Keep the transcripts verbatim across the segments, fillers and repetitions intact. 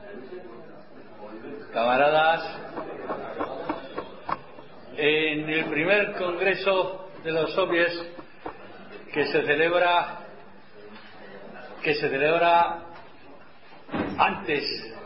Camaradas, en el primer Congreso de los Soviets que se celebra que se celebra antes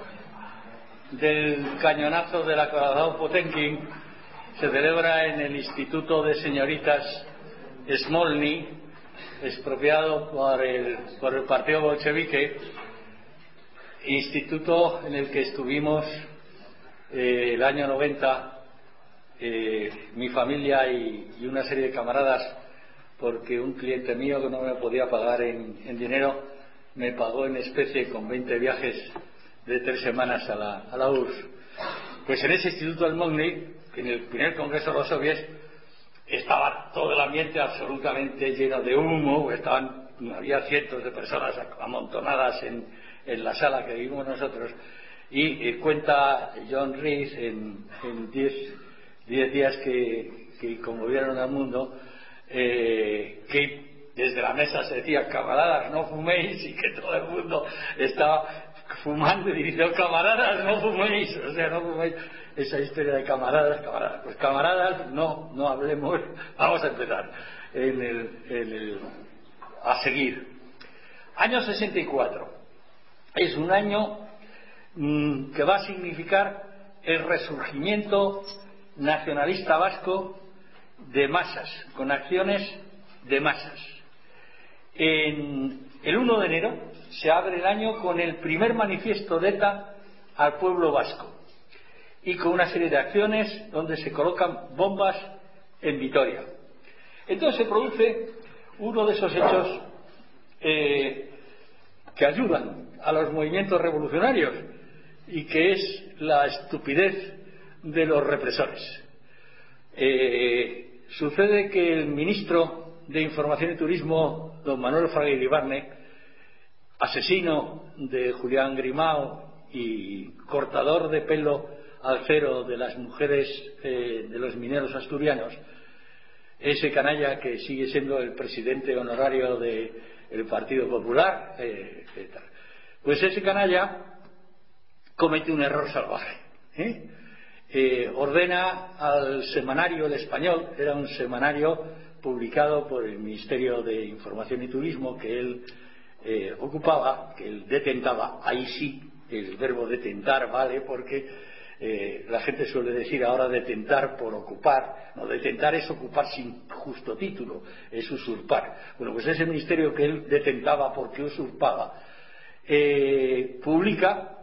del cañonazo del acorazado Potemkin, se celebra en el Instituto de Señoritas Smolny, expropiado por el, por el partido bolchevique, instituto en el que estuvimos eh, el año noventa, eh, mi familia y, y una serie de camaradas, porque un cliente mío que no me podía pagar en, en dinero me pagó en especie con veinte viajes de tres semanas a la, a la U R S S. Pues en ese instituto del Smolny, en el primer Congreso de los Soviets, estaba todo el ambiente absolutamente lleno de humo, estaban, había cientos de personas amontonadas en, en la sala que vivimos nosotros, y eh, cuenta John Rees en diez días que, que conmovieron al mundo, eh, que desde la mesa se decía: camaradas, no fuméis, y que todo el mundo estaba fumando y diciendo: camaradas, no fuméis, o sea, no fuméis. Esa historia de camaradas, camaradas, pues camaradas, no, no hablemos. Vamos a empezar en el, en el, a seguir. Año sesenta y cuatro es un año mmm, que va a significar el resurgimiento nacionalista vasco de masas, con acciones de masas. En el uno de enero se abre el año con el primer manifiesto de ETA al pueblo vasco y con una serie de acciones donde se colocan bombas en Vitoria. Entonces se produce uno de esos hechos eh, que ayudan a los movimientos revolucionarios y que es la estupidez de los represores. Eh, sucede que el ministro de Información y Turismo, don Manuel Fraga Iribarne, asesino de Julián Grimao y cortador de pelo al cero de las mujeres eh, de los mineros asturianos, ese canalla que sigue siendo el presidente honorario del Partido Popular, eh, eh, pues ese canalla comete un error salvaje. ¿eh? Eh, ordena al semanario El Español, era un semanario publicado por el Ministerio de Información y Turismo que él eh, ocupaba, que él detentaba. Ahí sí, el verbo detentar vale, porque Eh, la gente suele decir ahora detentar por ocupar. No, detentar es ocupar sin justo título, es usurpar. Bueno, pues ese ministerio que él detentaba porque usurpaba, eh, publica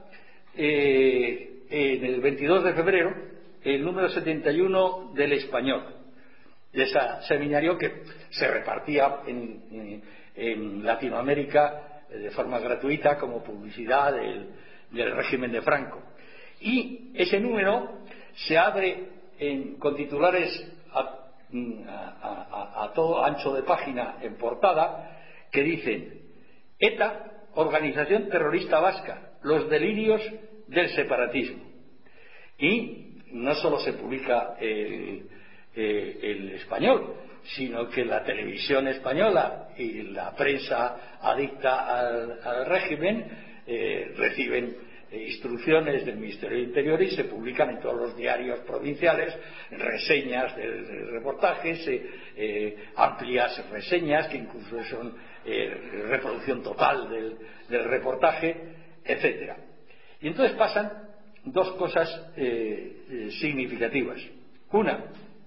eh, en el veintidós de febrero el número setenta y uno del Español, de ese seminario que se repartía en, en, en Latinoamérica de forma gratuita como publicidad del, del régimen de Franco. Y ese número se abre en, con titulares a, a, a, a todo ancho de página en portada que dicen: ETA, organización terrorista vasca, los delirios del separatismo. Y no solo se publica el, el, el Español, sino que la televisión española y la prensa adicta al, al régimen eh, reciben instrucciones del Ministerio del Interior y se publican en todos los diarios provinciales reseñas de, de reportajes, eh, eh, amplias reseñas que incluso son eh, reproducción total del, del reportaje, etcétera. Y entonces pasan dos cosas eh, eh, significativas. Una,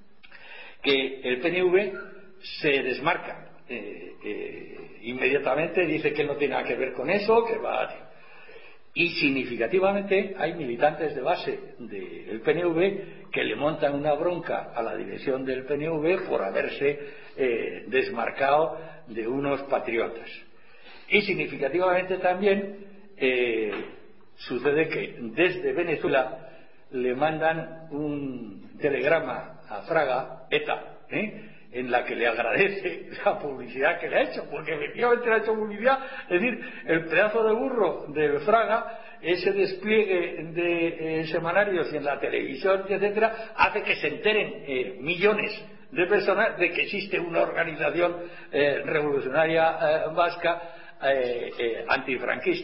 que el P N V se desmarca eh, eh, inmediatamente, dice que no tiene nada que ver con eso, que va a... Y significativamente hay militantes de base del P N V que le montan una bronca a la dirección del P N V por haberse eh, desmarcado de unos patriotas. Y significativamente también eh, sucede que desde Venezuela le mandan un telegrama a Fraga, ETA, ¿eh? en la que le agradece la publicidad que le ha hecho, porque efectivamente le ha hecho publicidad. Es decir, el pedazo de burro de Fraga, ese despliegue de eh, semanarios en la televisión, etcétera, hace que se enteren eh, millones de personas de que existe una organización eh, revolucionaria eh, vasca eh, eh, antifranquista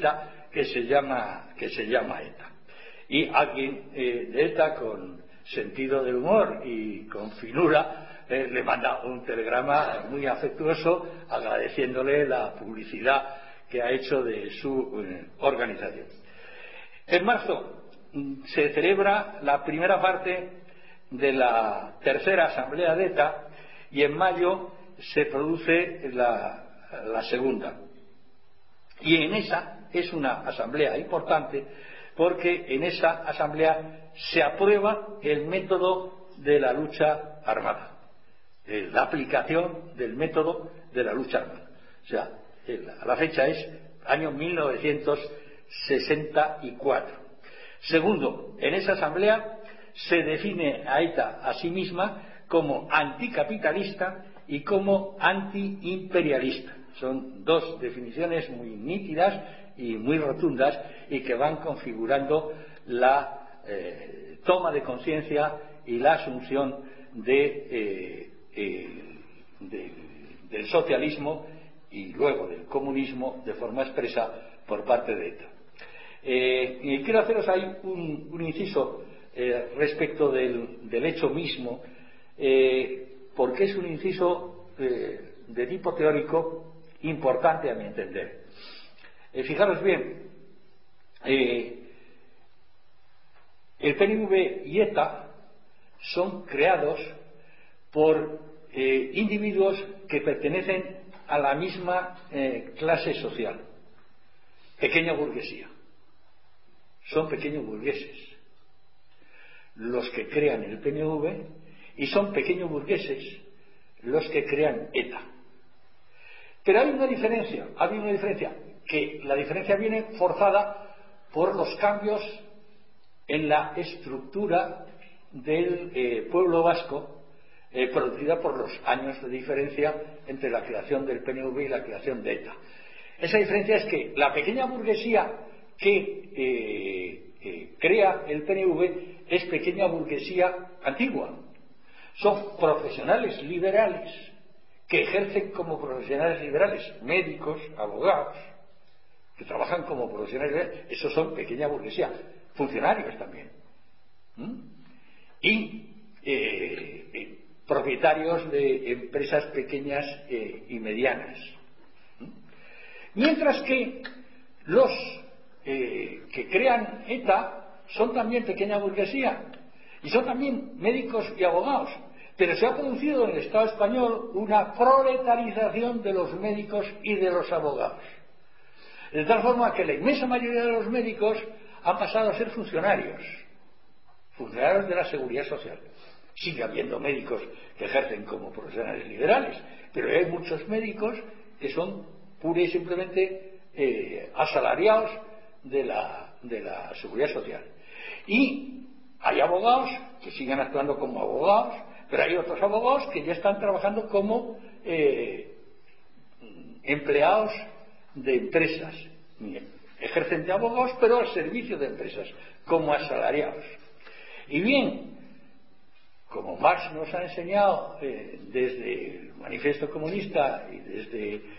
que se llama, que se llama ETA. Y alguien eh, de ETA, con sentido del humor y con finura, eh, le manda un telegrama muy afectuoso agradeciéndole la publicidad que ha hecho de su eh, organización. En marzo se celebra la primera parte de la tercera asamblea de ETA y en mayo se produce la, la segunda. Y en esa es una asamblea importante porque en esa asamblea se aprueba el método de la lucha armada, la aplicación del método de la lucha armada. O sea, la fecha es año mil novecientos sesenta y cuatro. Segundo, en esa asamblea se define a ETA a sí misma como anticapitalista y como antiimperialista. Son dos definiciones muy nítidas y muy rotundas y que van configurando la eh, toma de conciencia y la asunción de, eh, eh, de, del socialismo y luego del comunismo de forma expresa por parte de ETA. Eh, y quiero haceros ahí un, un inciso eh, respecto del, del hecho mismo, eh, porque es un inciso eh, de tipo teórico importante a mi entender. Eh, fijaros bien, eh, el P N V y ETA son creados por eh, individuos que pertenecen a la misma eh, clase social, pequeña burguesía. Son pequeños burgueses los que crean el P N V y son pequeños burgueses los que crean ETA. Pero hay una diferencia, hay una diferencia, que la diferencia viene forzada por los cambios en la estructura del eh, pueblo vasco, eh, producida por los años de diferencia entre la creación del P N V y la creación de ETA. Esa diferencia es que la pequeña burguesía que eh, eh, crea el P N V es pequeña burguesía antigua. Son profesionales liberales que ejercen como profesionales liberales, médicos, abogados, que trabajan como profesionales liberales. Esos son pequeña burguesía, funcionarios también. ¿Mm? Y eh, eh, propietarios de empresas pequeñas eh, y medianas. ¿Mm? Mientras que los eh, que crean ETA son también pequeña burguesía y son también médicos y abogados, pero se ha producido en el Estado español una proletarización de los médicos y de los abogados, de tal forma que la inmensa mayoría de los médicos han pasado a ser funcionarios funcionarios de la seguridad social. Sigue habiendo médicos que ejercen como profesionales liberales, pero hay muchos médicos que son pura y simplemente eh, asalariados de la, de la seguridad social. Y hay abogados que siguen actuando como abogados, pero hay otros abogados que ya están trabajando como eh, empleados de empresas. Ejercen de abogados, pero al servicio de empresas, como asalariados. Y bien, como Marx nos ha enseñado eh, desde el Manifiesto Comunista y desde eh,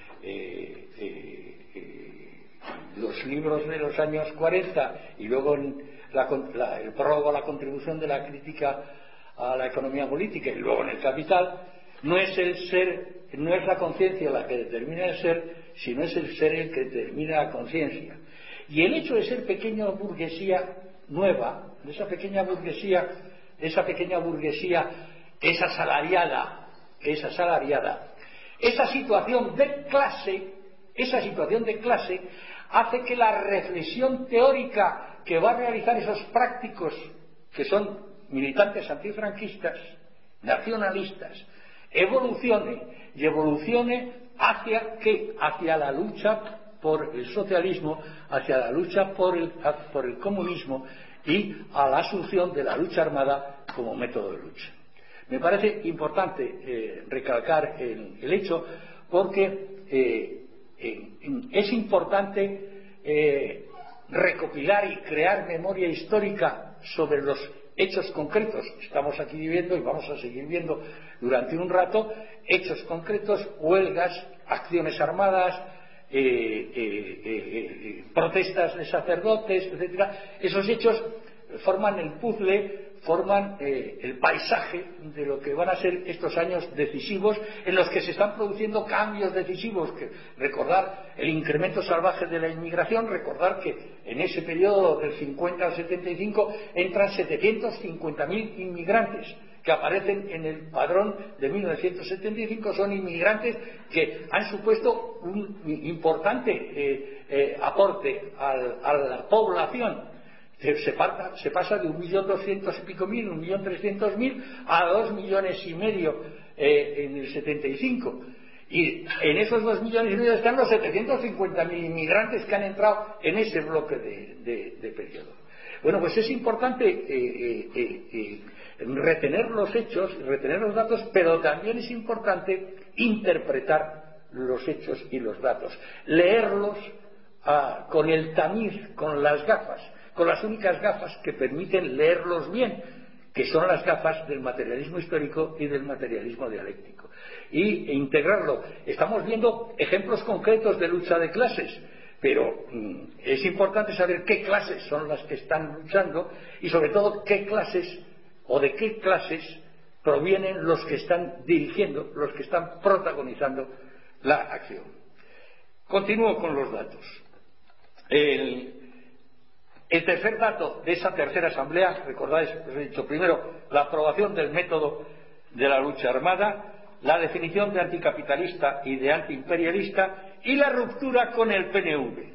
eh, eh, los libros de los años cuarenta y luego en la, la, el prólogo a la contribución de la crítica a la economía política y luego en el Capital, no es el ser, no es la conciencia la que determina el ser, sino es el ser el que determina la conciencia. Y el hecho de ser pequeña burguesía nueva, de esa pequeña burguesía, esa pequeña burguesía, esa asalariada, esa asalariada, esa situación de clase, esa situación de clase hace que la reflexión teórica que va a realizar esos prácticos que son militantes antifranquistas, nacionalistas, evolucione y evolucione hacia qué, hacia la lucha por el socialismo, hacia la lucha por el, por el comunismo y a la asunción de la lucha armada como método de lucha. Me parece importante eh, recalcar el, el hecho porque eh, eh, es importante eh, recopilar y crear memoria histórica sobre los hechos concretos. Estamos aquí viviendo y vamos a seguir viendo durante un rato hechos concretos, huelgas, acciones armadas, eh, eh, eh, protestas de sacerdotes, etcétera. Esos hechos forman el puzzle, forman eh, el paisaje de lo que van a ser estos años decisivos, en los que se están produciendo cambios decisivos. Que recordar el incremento salvaje de la inmigración, recordar que en ese periodo del cincuenta al setenta y cinco entran setecientos cincuenta mil inmigrantes que aparecen en el padrón de mil novecientos setenta y cinco. Son inmigrantes que han supuesto un importante eh, eh, aporte al, a la población. Se, parta, se pasa de un millón doscientos y pico mil, un millón trescientos mil, a dos millones y medio eh, en el setenta y cinco. Y en esos dos millones y medio están los setecientos cincuenta mil inmigrantes que han entrado en ese bloque de, de, de periodo. Bueno, pues es importante eh, eh, eh, eh, retener los hechos, retener los datos, pero también es importante interpretar los hechos y los datos, leerlos ah, con el tamiz, con las gafas, con las únicas gafas que permiten leerlos bien, que son las gafas del materialismo histórico y del materialismo dialéctico, y e integrarlo. Estamos viendo ejemplos concretos de lucha de clases, pero mmm, es importante saber qué clases son las que están luchando y sobre todo qué clases o de qué clases provienen los que están dirigiendo, los que están protagonizando la acción. Continúo con los datos. El, el tercer dato de esa tercera asamblea, recordáis, os he dicho primero, la aprobación del método de la lucha armada, la definición de anticapitalista y de antiimperialista y la ruptura con el P N V.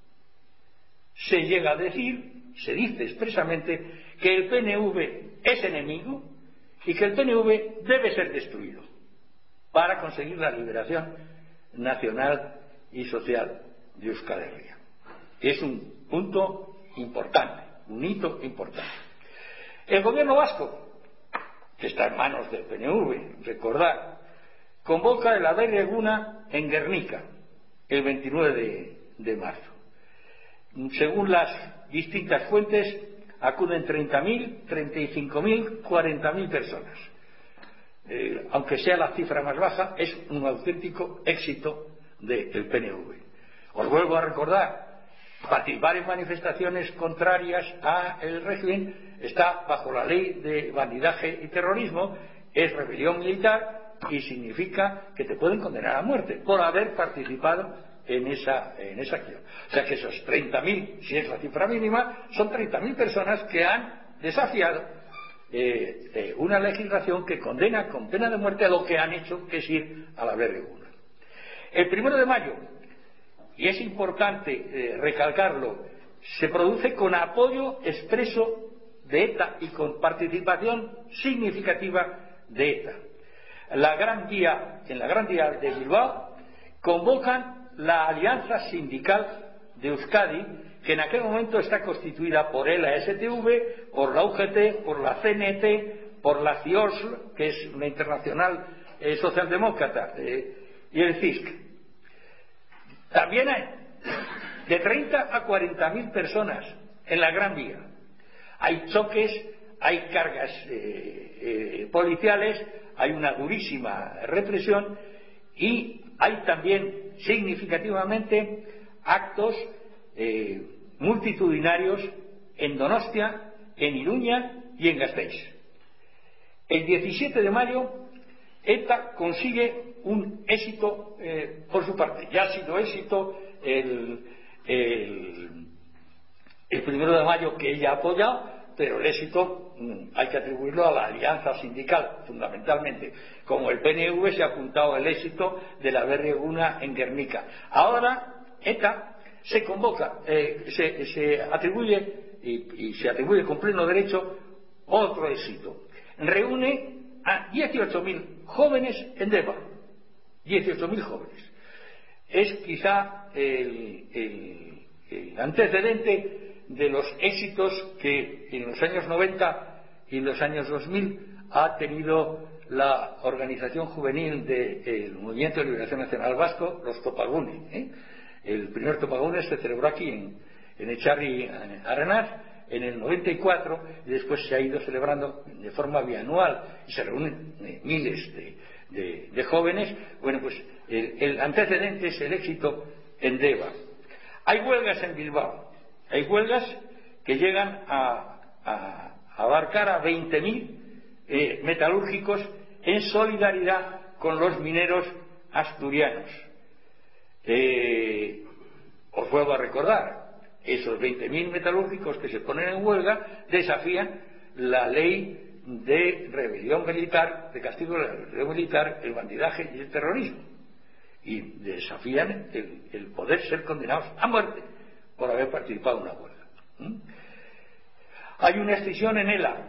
Se llega a decir, se dice expresamente, que el P N V es enemigo y que el P N V debe ser destruido para conseguir la liberación nacional y social de Euskal Herria. Es un punto importante, un hito importante. El gobierno vasco, que está en manos del P N V, recordad, convoca el Aberri Eguna en Gernika el veintinueve de, de marzo. Según las distintas fuentes, acuden treinta mil, treinta y cinco mil, cuarenta mil personas. Eh, aunque sea la cifra más baja, es un auténtico éxito del P N V. Os vuelvo a recordar, participar en manifestaciones contrarias al régimen está bajo la ley de bandidaje y terrorismo, es rebelión militar y significa que te pueden condenar a muerte por haber participado en esa, en esa acción. O sea que esos treinta mil, si es la cifra mínima, son treinta mil personas que han desafiado eh, eh, una legislación que condena con pena de muerte a lo que han hecho, que es ir a la Aberri Eguna. El primero de mayo, y es importante eh, recalcarlo, se produce con apoyo expreso de ETA y con participación significativa de ETA. La Gran Vía, en la Gran Vía de Bilbao, convocan la Alianza Sindical de Euskadi, que en aquel momento está constituida por la S T V, por la U G T, por la C N T, por la C I O S L, que es una internacional eh, socialdemócrata, eh, y el C I S C. También hay de treinta a cuarenta mil personas en la Gran Vía. Hay choques, hay cargas eh, eh, policiales, hay una durísima represión y hay también significativamente actos eh, multitudinarios en Donostia, en Iruña y en Gasteiz. El diecisiete de mayo ETA consigue un éxito eh, por su parte. Ya ha sido éxito el, el, el primero de mayo que ella ha apoyado, pero el éxito mmm, hay que atribuirlo a la alianza sindical, fundamentalmente. Como el P N V se ha apuntado el éxito de la Aberri Eguna en Gernika. Ahora ETA se convoca, eh, se, se atribuye y, y se atribuye con pleno derecho otro éxito. Reúne a dieciocho mil jóvenes en Deva. dieciocho mil jóvenes. Es quizá el, el, el antecedente de los éxitos que en los años noventa y en los años dos mil ha tenido la organización juvenil del Movimiento de Liberación Nacional Vasco, los Topagune. ¿eh? El primer Topagune se celebró aquí en, en Echarri Aranaz en el noventa y cuatro, y después se ha ido celebrando de forma bianual y se reúnen eh, miles de, de, de jóvenes. Bueno, pues el, el antecedente es el éxito en Deva. Hay huelgas en Bilbao, hay huelgas que llegan a, a, a abarcar a veinte mil eh, metalúrgicos en solidaridad con los mineros asturianos. Eh, os vuelvo a recordar, esos veinte mil metalúrgicos que se ponen en huelga desafían la ley de rebelión militar, de castigo de la rebelión militar, el bandidaje y el terrorismo, y desafían el, el poder ser condenados a muerte por haber participado en una huelga. ¿Mm? Hay una extinción en ELA,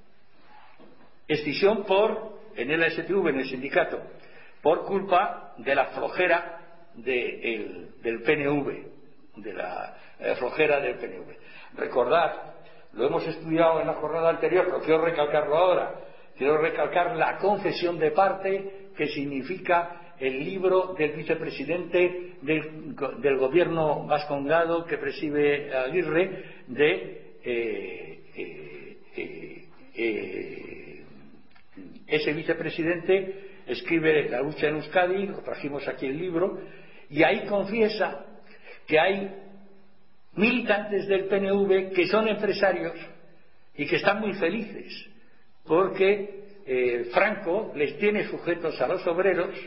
extinción por, en ELA S T V, en el sindicato, por culpa de la flojera de el, del P N V, de la eh, flojera del P N V. Recordad, lo hemos estudiado en la jornada anterior, pero quiero recalcarlo ahora, quiero recalcar la confesión de parte que significa el libro del vicepresidente del, del gobierno vascongado que preside Aguirre, de eh, eh, eh, eh, ese vicepresidente escribe La lucha en Euskadi, lo trajimos aquí el libro, y ahí confiesa que hay militantes del P N V que son empresarios y que están muy felices porque eh, Franco les tiene sujetos a los obreros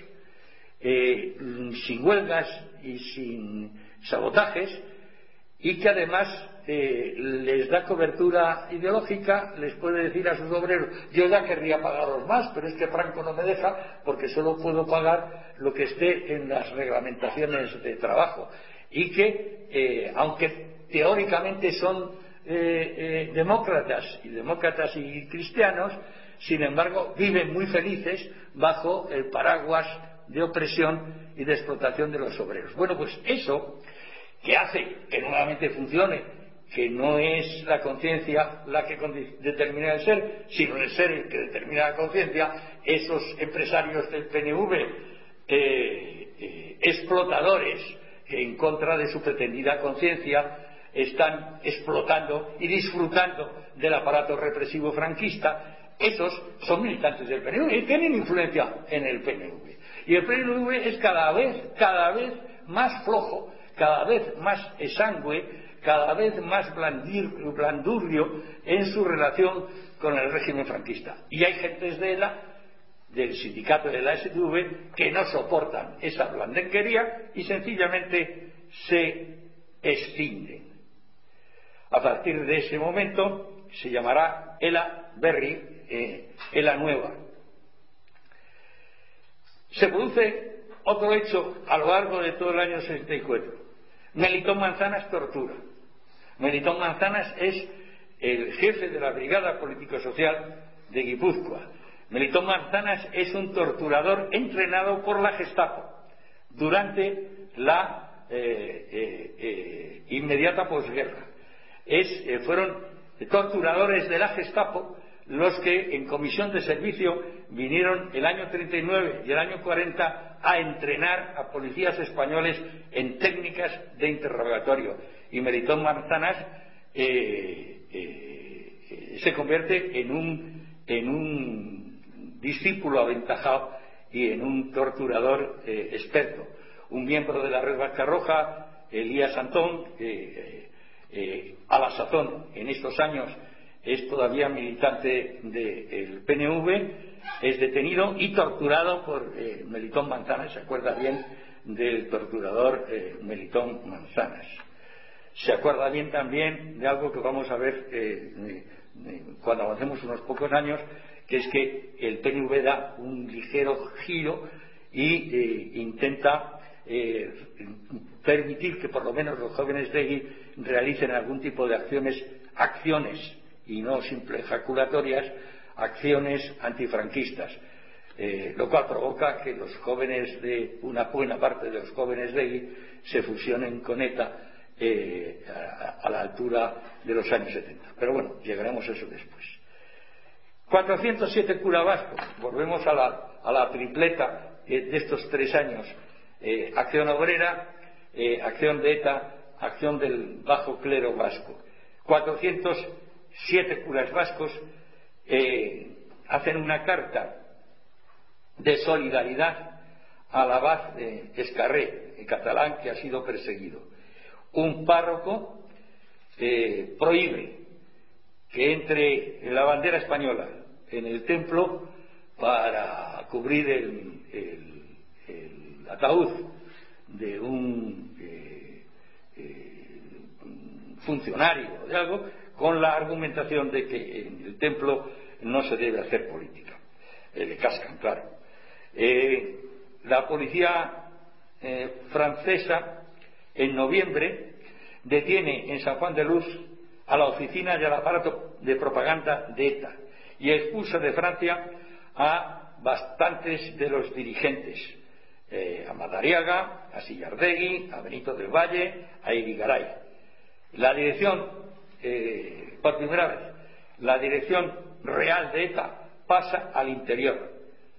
eh, sin huelgas y sin sabotajes, y que además eh, les da cobertura ideológica, les puede decir a sus obreros: yo ya querría pagaros más, pero es que Franco no me deja porque solo puedo pagar lo que esté en las reglamentaciones de trabajo, y que eh, aunque teóricamente son eh, eh, demócratas y demócratas y cristianos, sin embargo viven muy felices bajo el paraguas de opresión y de explotación de los obreros. Bueno, pues eso que hace que nuevamente funcione, que no es la conciencia la que determina el ser, sino el ser el que determina la conciencia, esos empresarios del P N V eh, eh, explotadores que en contra de su pretendida conciencia están explotando y disfrutando del aparato represivo franquista, esos son militantes del P N V y tienen influencia en el P N V. Y el P N V es cada vez, cada vez más flojo, cada vez más exangüe, cada vez más blandir, blandurrio en su relación con el régimen franquista. Y hay gentes de ELA, del sindicato de la S T V, que no soportan esa blandenguería y sencillamente se extinguen. A partir de ese momento se llamará ELA Berri, eh, ELA Nueva. Se produce otro hecho a lo largo de todo el año sesenta y cuatro. Melitón Manzanas tortura. Melitón Manzanas es el jefe de la Brigada Político-Social de Guipúzcoa. Melitón Manzanas es un torturador entrenado por la Gestapo durante la eh, eh, eh, inmediata posguerra. Es, eh, fueron torturadores de la Gestapo los que en comisión de servicio vinieron el año treinta y nueve y el año cuarenta a entrenar a policías españoles en técnicas de interrogatorio. Y Melitón Manzanas eh, eh, se convierte en un, en un discípulo aventajado y en un torturador eh, experto. Un miembro de la Red Vasca Roja, Elías Antón, eh, eh, a la sazón en estos años es todavía militante del P N V, es detenido y torturado por eh, Melitón Manzanas. Se acuerda bien del torturador eh, Melitón Manzanas. Se acuerda bien también de algo que vamos a ver eh, eh, cuando avancemos unos pocos años, que es que el P N V da un ligero giro y eh, intenta eh, permitir que por lo menos los jóvenes de allí realicen algún tipo de acciones, acciones y no simples ejaculatorias, acciones antifranquistas, eh, lo cual provoca que los jóvenes de, una buena parte de los jóvenes de allí se fusionen con ETA eh, a, a la altura de los años setenta. Pero bueno, llegaremos a eso después. cuatrocientos siete cura vascos, volvemos a la, a la tripleta eh, de estos tres años, eh, acción obrera, eh, acción de ETA, acción del bajo clero vasco. cuatrocientos siete curas vascos eh, hacen una carta de solidaridad al abad eh, Escarré, en catalán, que ha sido perseguido. Un párroco eh, prohíbe que entre la bandera española en el templo para cubrir el, el, el ataúd de un eh, eh, funcionario de algo, con la argumentación de que en el templo no se debe hacer política. Eh, le cascan, claro. Eh, la policía eh, francesa, en noviembre, detiene en San Juan de Luz a la oficina y al aparato de propaganda de ETA y expulsa de Francia a bastantes de los dirigentes, eh, a Madariaga, a Sillardegui, a Benito del Valle, a Irigaray. La dirección, eh, por primera vez, la dirección real de ETA pasa al interior.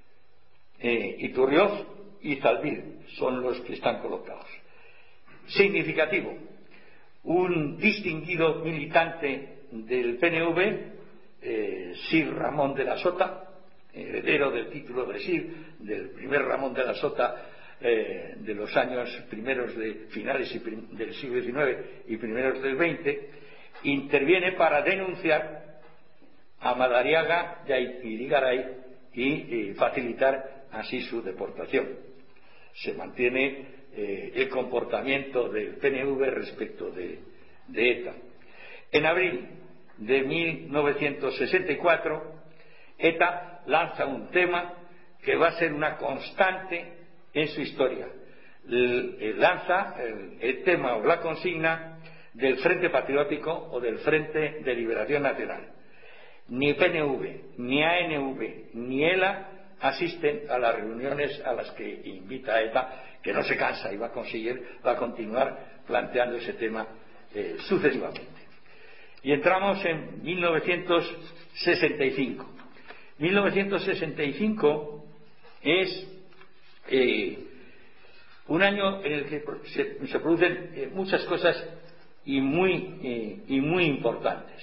Eh, Iturrioz y Zalbir son los que están colocados. Significativo, un distinguido militante del P N V, eh, Sir Ramón de la Sota, heredero del título de Sir, del primer Ramón de la Sota eh, de los años primeros de finales y prim, del siglo diecinueve y primeros del veinte, interviene para denunciar a Madariaga y a Irigaray y eh, facilitar así su deportación. Se mantiene eh, el comportamiento del P N V respecto de, de ETA. En abril de mil novecientos sesenta y cuatro, ETA lanza un tema que va a ser una constante en su historia. El, el lanza el, el tema o la consigna del Frente Patriótico o del Frente de Liberación Nacional. Ni P N V, ni A N V, ni ELA asisten a las reuniones a las que invita ETA, que no se cansa y va a conseguir, va a continuar planteando ese tema eh, sucesivamente. Y entramos en mil novecientos sesenta y cinco. mil novecientos sesenta y cinco es eh, un año en el que se, se producen eh, muchas cosas y muy, eh, y muy importantes.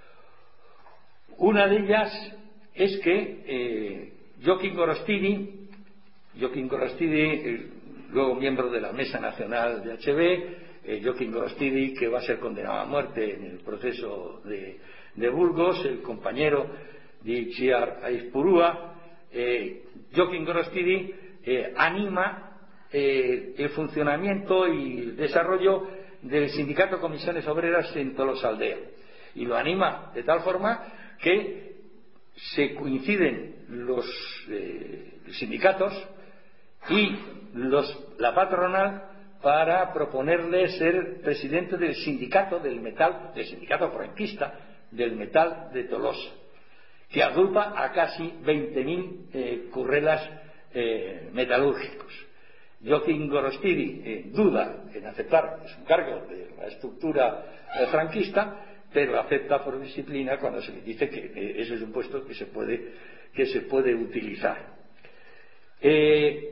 Una de ellas es que eh, Joaquín Gorostidi, Joaquín Gorostidi, eh, luego miembro de la Mesa Nacional de H B, eh, Joaquín Gorostidi, que va a ser condenado a muerte en el proceso de, de Burgos, el compañero de Itziar Aizpurúa, eh, Joaquín Gorostidi eh, anima eh, el funcionamiento y el desarrollo del sindicato Comisiones Obreras en Tolosaldea, y lo anima de tal forma que se coinciden los eh, sindicatos y los, la patronal para proponerle ser presidente del sindicato del metal, del sindicato franquista del metal de Tolosa, que agrupa a casi veinte mil eh, currelas eh, metalúrgicos. Joaquín Gorostidi eh, duda en aceptar su cargo de la estructura eh, franquista, pero acepta por disciplina cuando se le dice que eh, ese es un puesto que se puede, que se puede utilizar. Eh,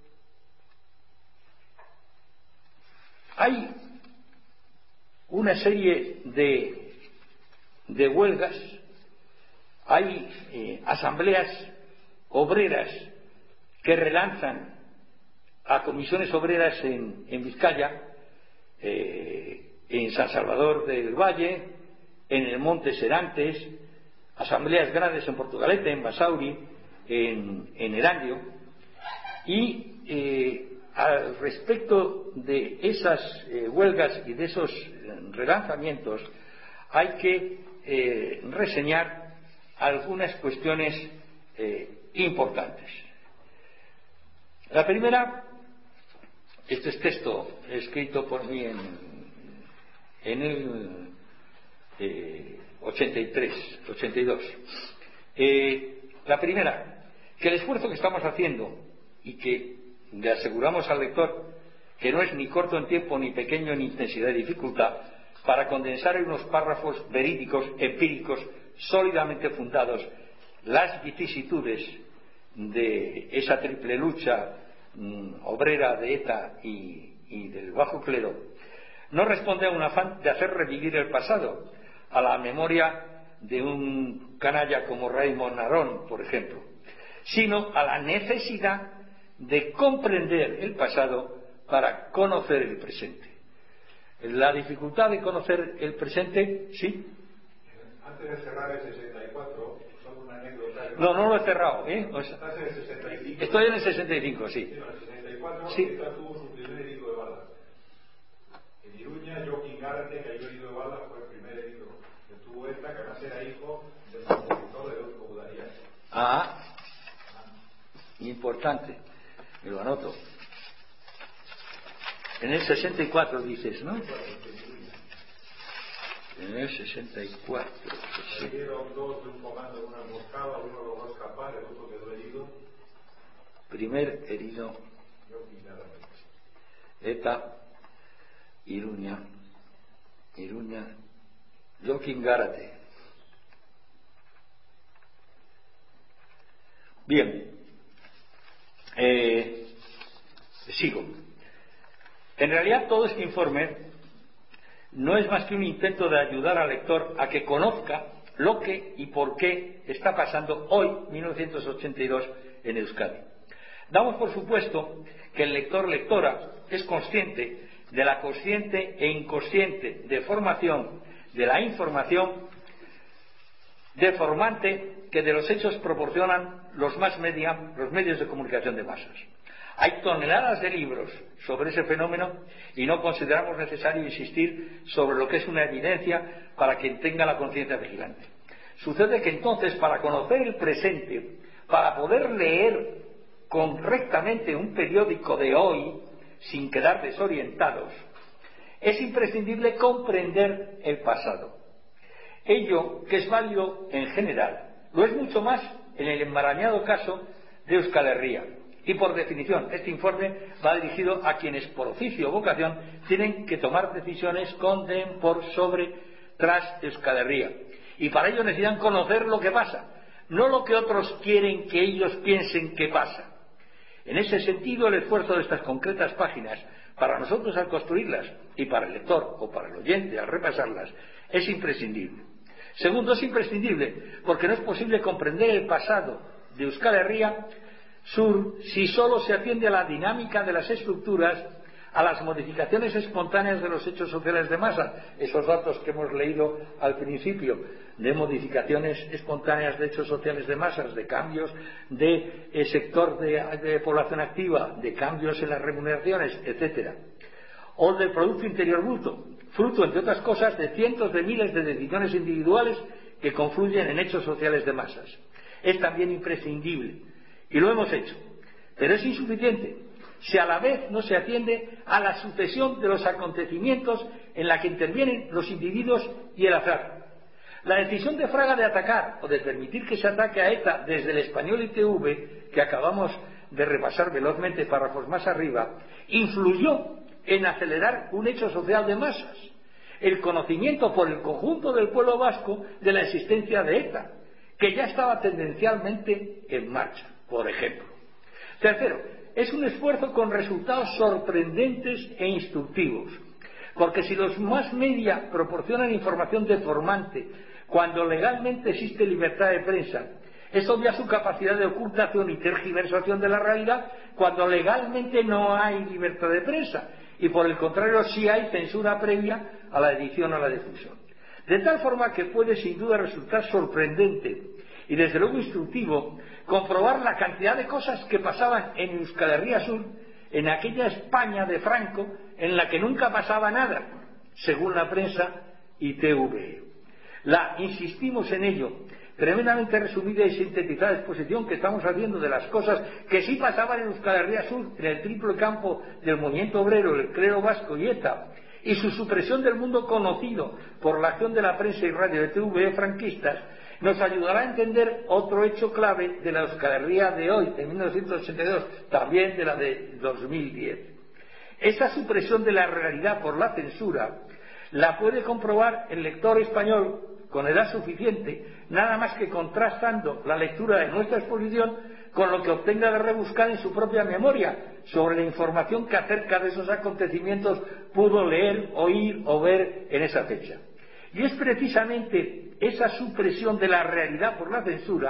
hay una serie de, de huelgas, hay eh, asambleas obreras que relanzan a comisiones obreras en, en Vizcaya, eh, en San Salvador del Valle, en el Monte Serantes, asambleas grandes en Portugalete, en Basauri, en, en Erandio, y eh, al respecto de esas eh, huelgas y de esos eh, relanzamientos hay que eh, reseñar algunas cuestiones eh, importantes. La primera, este es texto escrito por mí en, en el eh, ochenta y tres, ochenta y dos. Eh, la primera, que el esfuerzo que estamos haciendo y que le aseguramos al lector que no es ni corto en tiempo ni pequeño en intensidad y dificultad, para condensar en unos párrafos verídicos, empíricos, sólidamente fundados, las vicisitudes de esa triple lucha mmm, obrera de ETA y, y del bajo clero, no responde a un afán de hacer revivir el pasado, a la memoria de un canalla como Raymond Aron, por ejemplo, sino a la necesidad de comprender el pasado para conocer el presente. La dificultad de conocer el presente, ¿sí? Antes de cerrar el sesenta y cuatro, solo una anécdota. No, no lo he cerrado, ¿eh? O sea, estás en el sesenta y cinco. Estoy en el sesenta y cinco, sí. Sí, en el sesenta y cuatro, sí. esta tuvo su primer herido de bala. En Iruña, Joaquín Gárate cayó herido de bala, fue el primer herido que tuvo esta, que además era hijo del compositor de Eusko Budarias. Ah, importante, me lo anoto. En el sesenta y cuatro dices, ¿no? En el sesenta y cuatro. Se dieron dos de un comando en una emboscada, uno logró escapar, el otro quedó herido. Primer herido. Eta, Iruña, Iruña, Joaquín Gárate. Bien, eh, sigo. En realidad todo este informe no es más que un intento de ayudar al lector a que conozca lo que y por qué está pasando hoy, mil novecientos ochenta y dos, en Euskadi. Damos por supuesto que el lector-lectora es consciente de la consciente e inconsciente deformación de la información deformante que de los hechos proporcionan los más media, los medios de comunicación de masas. Hay toneladas de libros sobre ese fenómeno y no consideramos necesario insistir sobre lo que es una evidencia para quien tenga la conciencia vigilante. Sucede que entonces, para conocer el presente, para poder leer correctamente un periódico de hoy sin quedar desorientados, es imprescindible comprender el pasado. Ello, que es válido en general, lo es mucho más en el enmarañado caso de Euskal Herria. Y por definición, este informe va dirigido a quienes por oficio o vocación tienen que tomar decisiones con, den, por, sobre, tras Euskal Herria. Y para ello necesitan conocer lo que pasa, no lo que otros quieren que ellos piensen que pasa. En ese sentido, el esfuerzo de estas concretas páginas, para nosotros al construirlas y para el lector o para el oyente al repasarlas, es imprescindible. Segundo, es imprescindible porque no es posible comprender el pasado de Euskal Herria Sur si solo se atiende a la dinámica de las estructuras, a las modificaciones espontáneas de los hechos sociales de masa, esos datos que hemos leído al principio, de modificaciones espontáneas de hechos sociales de masas, de cambios de eh, sector de, de población activa, de cambios en las remuneraciones, etcétera, o del Producto Interior Bruto, fruto, entre otras cosas, de cientos de miles de decisiones individuales que confluyen en hechos sociales de masas. Es también imprescindible, y lo hemos hecho, pero es insuficiente si a la vez no se atiende a la sucesión de los acontecimientos en la que intervienen los individuos y el azar. La decisión de Fraga de atacar o de permitir que se ataque a ETA desde el Español I T V, que acabamos de repasar velozmente párrafos más arriba, influyó en acelerar un hecho social de masas, el conocimiento por el conjunto del pueblo vasco de la existencia de ETA, que ya estaba tendencialmente en marcha, por ejemplo. Tercero, es un esfuerzo con resultados sorprendentes e instructivos, porque si los más media proporcionan información deformante cuando legalmente existe libertad de prensa, es obvia su capacidad de ocultación y tergiversación de la realidad cuando legalmente no hay libertad de prensa, y por el contrario sí hay censura previa a la edición o a la difusión. De tal forma que puede sin duda resultar sorprendente y desde luego instructivo comprobar la cantidad de cosas que pasaban en Euskal Herria Sur, en aquella España de Franco en la que nunca pasaba nada, según la prensa I T V. La, insistimos en ello, tremendamente resumida y sintetizada exposición que estamos haciendo de las cosas que sí pasaban en Euskal Herria Sur, en el triple campo del movimiento obrero, el clero vasco y ETA, y su supresión del mundo conocido por la acción de la prensa y radio de T V franquistas, nos ayudará a entender otro hecho clave de la Euskal Herria de hoy, de mil novecientos ochenta y dos, también de la de dos mil diez. Esa supresión de la realidad por la censura la puede comprobar el lector español con edad suficiente, nada más que contrastando la lectura de nuestra exposición con lo que obtenga de rebuscar en su propia memoria sobre la información que acerca de esos acontecimientos pudo leer, oír o ver en esa fecha. Y es precisamente esa supresión de la realidad por la censura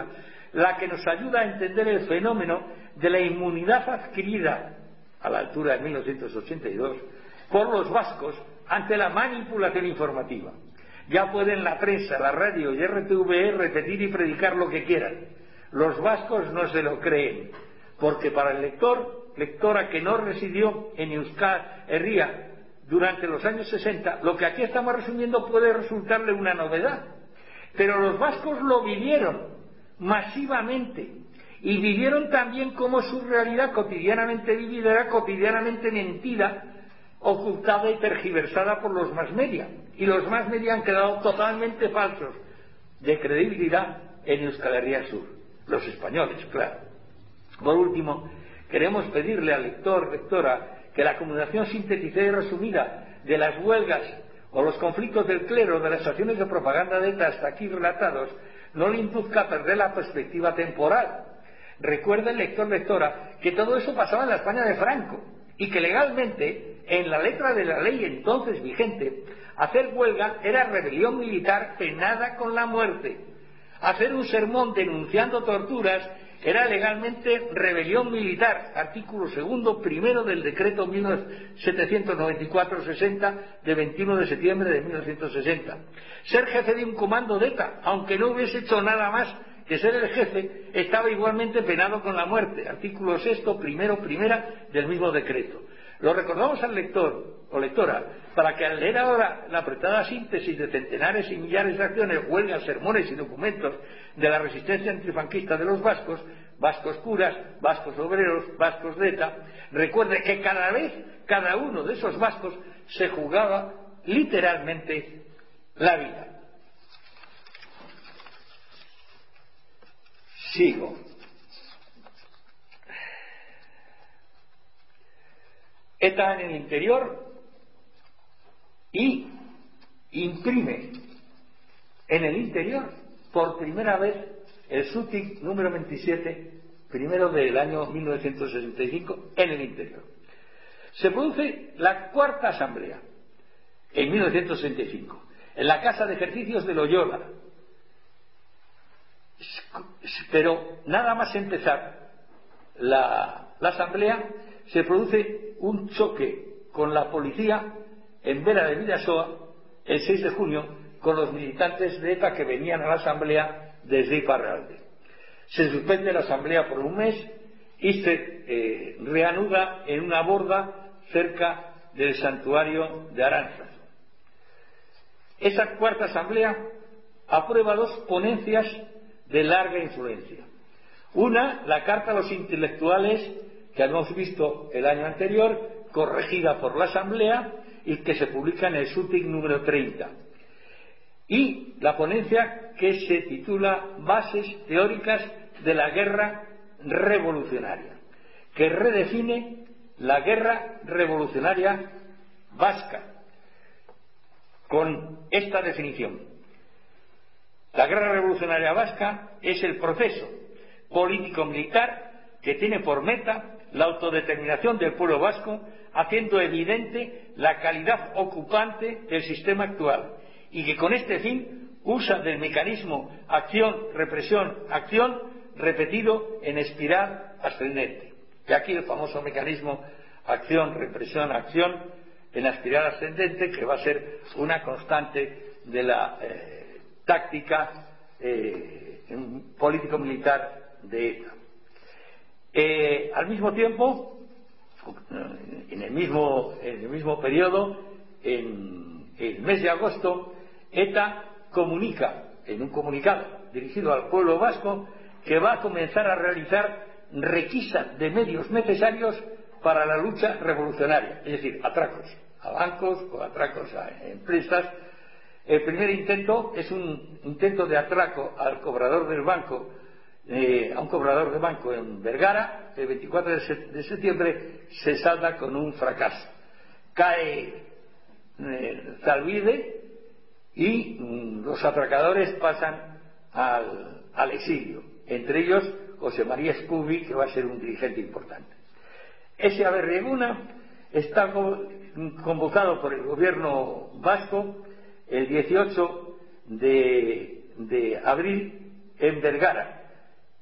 la que nos ayuda a entender el fenómeno de la inmunidad adquirida a la altura de mil novecientos ochenta y dos por los vascos ante la manipulación informativa. Ya pueden la prensa, la radio y R T V E repetir y predicar lo que quieran. Los vascos no se lo creen, porque para el lector, lectora que no residió en Euskal Herria durante los años sesenta, lo que aquí estamos resumiendo puede resultarle una novedad. Pero los vascos lo vivieron masivamente y vivieron también cómo su realidad cotidianamente vivida era cotidianamente mentida, ocultada y tergiversada por los más media. Y los más media han quedado totalmente falsos de credibilidad en Euskal Herria Sur. Los españoles, claro. Por último, queremos pedirle al lector, lectora, que la comunicación sintetizada y resumida de las huelgas o los conflictos del clero, de las acciones de propaganda de ETA hasta aquí relatados, no le induzca a perder la perspectiva temporal. Recuerde el lector, lectora, que todo eso pasaba en la España de Franco y que legalmente, en la letra de la ley entonces vigente, hacer huelga era rebelión militar penada con la muerte. Hacer un sermón denunciando torturas era legalmente rebelión militar, artículo segundo primero del decreto mil setecientos noventa y cuatro sesenta de veintiuno de septiembre de mil novecientos sesenta. Ser jefe de un comando de ETA, aunque no hubiese hecho nada más que ser el jefe, estaba igualmente penado con la muerte, artículo sexto primero primera del mismo decreto. Lo recordamos al lector o lectora para que al leer ahora la apretada síntesis de centenares y millares de acciones, huelgas, sermones y documentos de la resistencia antifranquista de los vascos, vascos curas, vascos obreros, vascos de ETA, recuerde que cada vez, cada uno de esos vascos se jugaba literalmente la vida. Sigo. ETA en el interior y imprime en el interior por primera vez el SUTIC número veintisiete, primero del año mil novecientos sesenta y cinco, en el interior. Se produce la cuarta asamblea en mil novecientos sesenta y cinco, en la Casa de Ejercicios de Loyola. Pero nada más empezar la, la asamblea, se produce un choque con la policía en Vera de Bidasoa el seis de junio con los militantes de ETA que venían a la asamblea desde Iparralde. Se suspende la asamblea por un mes y se eh, reanuda en una borda cerca del santuario de Aranzas. Esa cuarta asamblea aprueba dos ponencias de larga influencia. Una, la Carta a los Intelectuales, que habíamos visto el año anterior, corregida por la Asamblea y que se publica en el SUTIC número treinta. Y la ponencia que se titula Bases teóricas de la guerra revolucionaria, que redefine la guerra revolucionaria vasca con esta definición. La guerra revolucionaria vasca es el proceso político-militar que tiene por meta la autodeterminación del pueblo vasco, haciendo evidente la calidad ocupante del sistema actual y que con este fin usa del mecanismo acción-represión-acción repetido en espiral ascendente. Y aquí el famoso mecanismo acción-represión-acción en espiral ascendente, que va a ser una constante de la eh, táctica eh, político-militar de ETA. Eh, al mismo tiempo, en el mismo, en el mismo periodo, en el mes de agosto, ETA comunica, en un comunicado dirigido al pueblo vasco, que va a comenzar a realizar requisa de medios necesarios para la lucha revolucionaria, es decir, atracos a bancos o atracos a empresas. El primer intento es un intento de atraco al cobrador del banco, Eh, a un cobrador de banco en Vergara. El veinticuatro de septiembre se salda con un fracaso. Cae eh, Zalbide y mm, los atracadores pasan al, al exilio, entre ellos José María Escubi, que va a ser un dirigente importante. Ese Aberreguna está convocado por el gobierno vasco el dieciocho de abril en Vergara,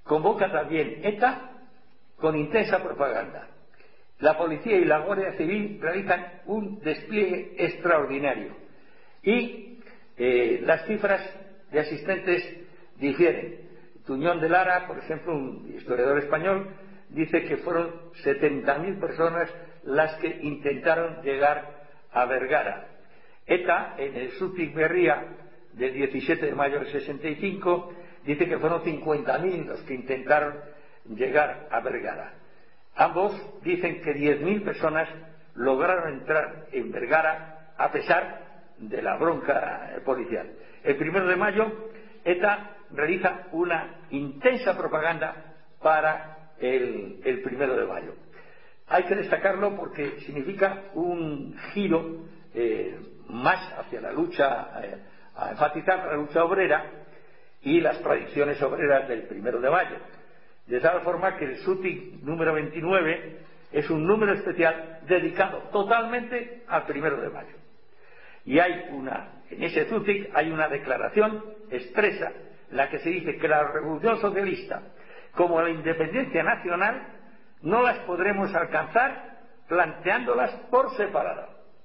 convoca también ETA con intensa propaganda. La policía y la Guardia Civil realizan un despliegue extraordinario y eh, las cifras de asistentes difieren. Tuñón de Lara, por ejemplo, un historiador español, dice que fueron setenta mil personas las que intentaron llegar a Vergara. ETA, en el Zutik Berria del diecisiete de mayo del sesenta y cinco, dice que fueron cincuenta mil los que intentaron llegar a Vergara. Ambos dicen que diez mil personas lograron entrar en Vergara a pesar de la bronca policial. El primero de mayo, ETA realiza una intensa propaganda para el, el primero de mayo. Hay que destacarlo porque significa un giro eh, más hacia la lucha, eh, a enfatizar la lucha obrera y las tradiciones obreras del primero de mayo. De tal forma que el Zutik número veintinueve es un número especial dedicado totalmente al primero de mayo. Y hay una, en ese Zutik hay una declaración expresa en la que se dice que la revolución socialista, como la independencia nacional, no las podremos alcanzar planteándolas por separado.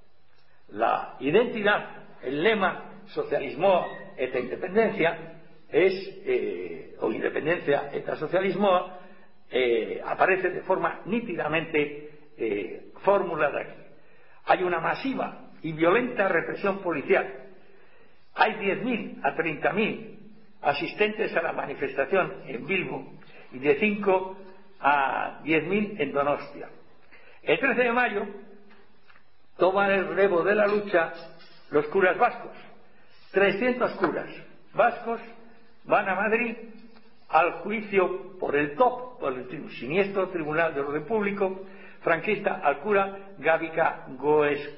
La identidad, el lema socialismo eta independencia, es, eh, o independencia eta socialismo, eh, aparece de forma nítidamente eh, formulada aquí. Hay una masiva y violenta represión policial. Hay diez mil a treinta mil asistentes a la manifestación en Bilbo y de cinco a diez mil en Donostia. El trece de mayo toman el relevo de la lucha los curas vascos. trescientos curas vascos van a Madrid al juicio por el T O P, por el siniestro Tribunal de Orden Público franquista, al cura Gávica Goesascoa,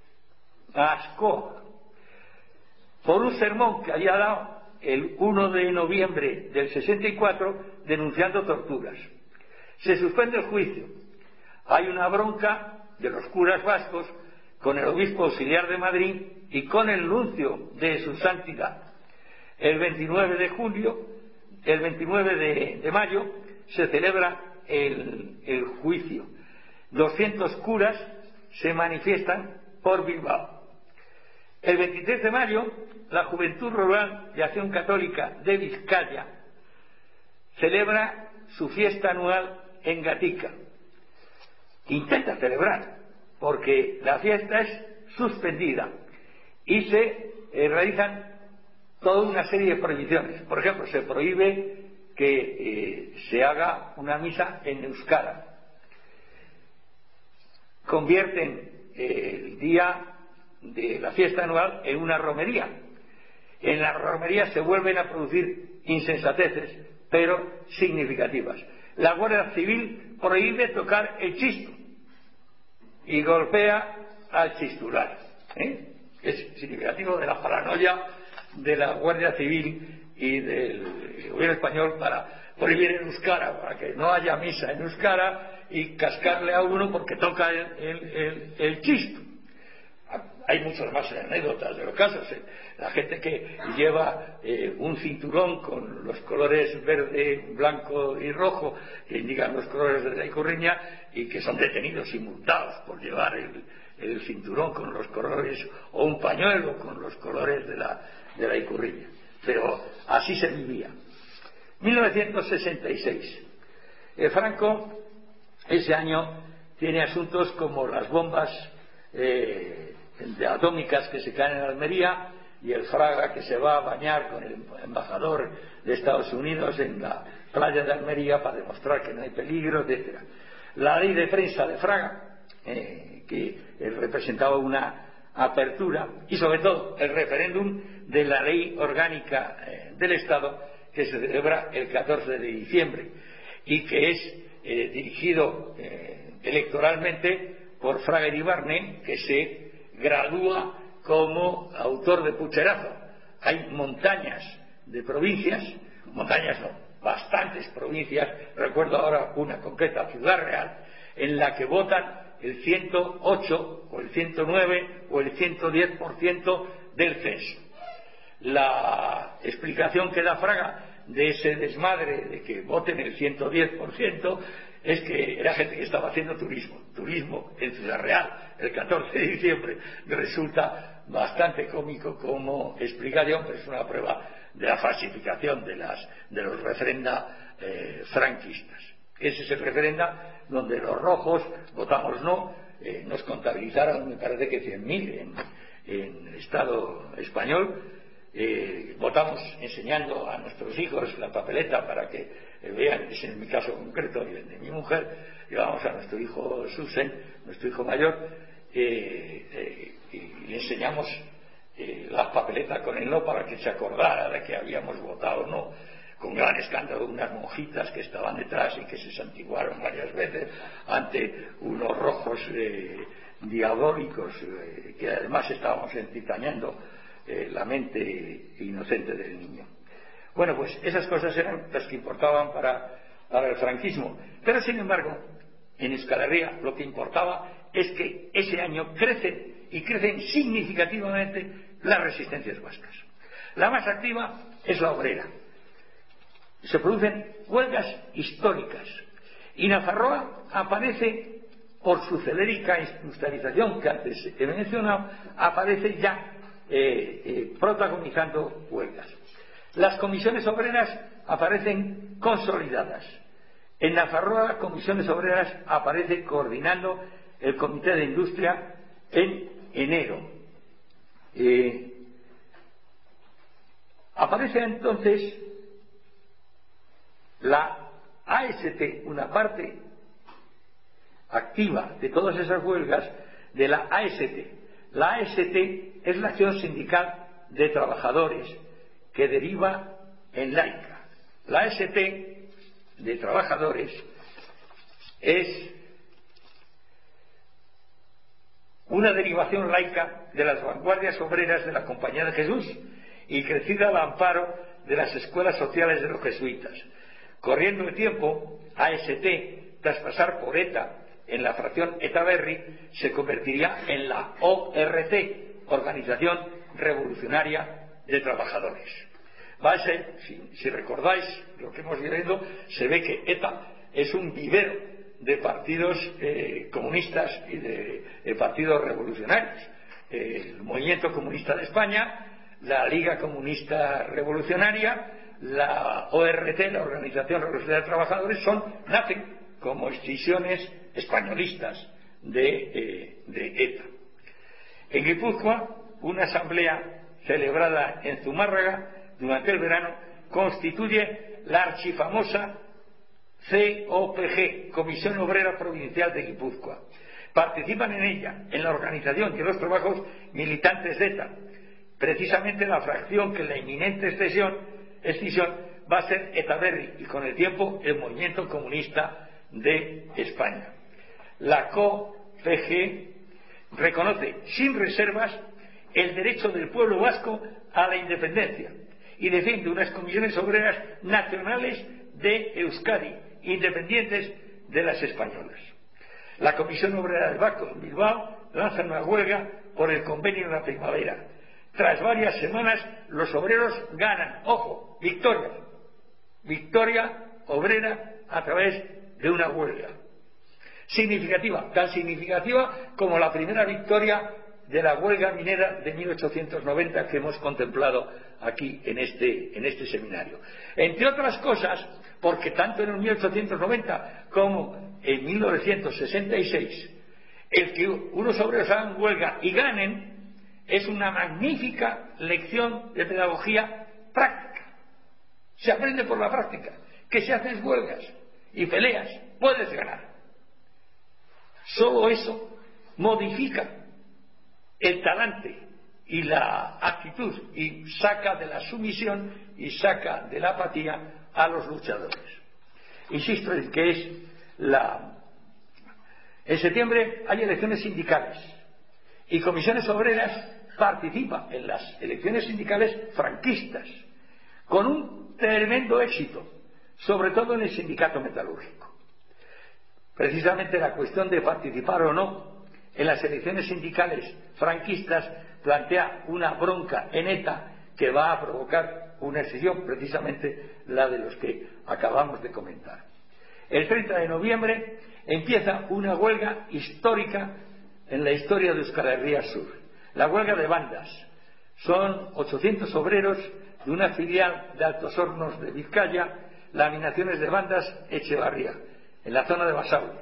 por un sermón que había dado el uno de noviembre del sesenta y cuatro denunciando torturas. Se suspende el juicio. Hay una bronca de los curas vascos con el obispo auxiliar de Madrid y con el nuncio de su santidad. El veintinueve de julio, el veintinueve de, de mayo, se celebra el, el juicio. doscientos curas se manifiestan por Bilbao. El veintitrés de mayo, la Juventud Rural de Acción Católica de Vizcaya celebra su fiesta anual en Gatica. Intenta celebrar, porque la fiesta es suspendida y se eh, realizan toda una serie de prohibiciones. Por ejemplo, se prohíbe que eh, se haga una misa en euskara. Convierten eh, el día de la fiesta anual en una romería. En la romería se vuelven a producir insensateces, pero significativas. La Guardia Civil prohíbe tocar el chisto y golpea al chistular. ¿eh? Es significativo de la paranoia de la Guardia Civil y del gobierno español para prohibir en euskara, para que no haya misa en euskara y cascarle a uno porque toca el, el, el, el chisto. Hay muchas más anécdotas de los casos. ¿eh? La gente que lleva eh, un cinturón con los colores verde, blanco y rojo, que indican los colores de la Ikurriña, y que son detenidos y multados por llevar el, el cinturón con los colores, o un pañuelo con los colores de la, de la Ikurriña. Pero así se vivía. mil novecientos sesenta y seis. Eh, Franco, ese año, tiene asuntos como las bombas eh, de atómicas que se caen en Almería y el Fraga que se va a bañar con el embajador de Estados Unidos en la playa de Almería para demostrar que no hay peligro, etcétera. La ley de prensa de Fraga, eh, que eh, representaba una apertura, y sobre todo el referéndum de la ley orgánica eh, del Estado que se celebra el catorce de diciembre y que es eh, dirigido eh, electoralmente por Fraga Iribarne, que se gradúa como autor de pucherazo. Hay montañas de provincias, montañas no, bastantes provincias, recuerdo ahora una concreta, Ciudad Real, en la que votan el ciento ocho o el ciento nueve o el ciento diez por ciento del censo. La explicación que da Fraga de ese desmadre de que voten el ciento diez por ciento es que era gente que estaba haciendo turismo, turismo en Ciudad Real, el catorce de diciembre. Me resulta bastante cómico como explicación, pero es una prueba de la falsificación de, las, de los referenda eh, franquistas. Ese es el referenda donde los rojos votamos no, eh, nos contabilizaron, me parece que cien mil en, en el Estado español. Eh, votamos enseñando a nuestros hijos la papeleta para que eh, vean, es en mi caso concreto y el de mi mujer, llevamos a nuestro hijo Susen, nuestro hijo mayor, eh, eh, y le enseñamos eh, la papeleta con el no para que se acordara de que habíamos votado no, con gran escándalo unas monjitas que estaban detrás y que se santiguaron varias veces ante unos rojos eh, diabólicos eh, que además estábamos entitañando Eh, la mente inocente del niño. Bueno, pues esas cosas eran las que importaban para, para el franquismo. Pero sin embargo, en Euskal Herria lo que importaba es que ese año crecen y crecen significativamente las resistencias vascas. La más activa es la obrera. Se producen huelgas históricas y Nafarroa aparece, por su celérica industrialización que antes he mencionado, aparece ya Eh, eh, protagonizando huelgas. Las comisiones obreras aparecen consolidadas. En Nafarroa, comisiones obreras aparece coordinando el Comité de Industria en enero. Eh, aparece entonces la A S T, una parte activa de todas esas huelgas de la A S T. La A S T es la acción sindical de trabajadores que deriva en laica. La A S T de trabajadores es una derivación laica de las vanguardias obreras de la Compañía de Jesús y crecida al amparo de las escuelas sociales de los jesuitas. Corriendo el tiempo, A S T, tras pasar por ETA en la fracción ETA Berri, se convertiría en la O R T, Organización Revolucionaria de Trabajadores. Va a ser, si, si recordáis lo que hemos vivido, se ve que ETA es un vivero de partidos eh, comunistas y de, de partidos revolucionarios. Eh, el Movimiento Comunista de España, la Liga Comunista Revolucionaria, la O R T, la Organización Revolucionaria de Trabajadores, son, nacen como excisiones españolistas de, eh, de ETA. En Guipúzcoa, una asamblea celebrada en Zumárraga durante el verano constituye la archifamosa C O P G, Comisión Obrera Provincial de Guipúzcoa. Participan en ella, en la organización y en los trabajos, militantes de ETA, precisamente la fracción que en la inminente extinción, extinción va a ser ETA Berri y con el tiempo el Movimiento Comunista de España. La C O P G reconoce sin reservas el derecho del pueblo vasco a la independencia y defiende unas comisiones obreras nacionales de Euskadi, independientes de las españolas. La Comisión Obrera del Vasco en Bilbao lanza una huelga por el convenio de la primavera. Tras varias semanas los obreros ganan, ojo, victoria, victoria obrera a través de una huelga significativa, tan significativa como la primera victoria de la huelga minera de mil ochocientos noventa que hemos contemplado aquí en este, en este seminario. Entre otras cosas, porque tanto en el mil ochocientos noventa como en mil novecientos sesenta y seis, el que unos obreros hagan huelga y ganen es una magnífica lección de pedagogía práctica. Se aprende por la práctica que si haces huelgas y peleas puedes ganar. Solo eso modifica el talante y la actitud y saca de la sumisión y saca de la apatía a los luchadores. Insisto en que es la... En septiembre hay elecciones sindicales y comisiones obreras participa en las elecciones sindicales franquistas con un tremendo éxito, sobre todo en el sindicato metalúrgico. Precisamente la cuestión de participar o no en las elecciones sindicales franquistas plantea una bronca en ETA que va a provocar una escisión, precisamente la de los que acabamos de comentar. El treinta de noviembre empieza una huelga histórica en la historia de Euskal Herria Sur, la huelga de bandas. Son ochocientos obreros de una filial de Altos Hornos de Vizcaya, Laminaciones de Bandas Echevarría, en la zona de Basauri.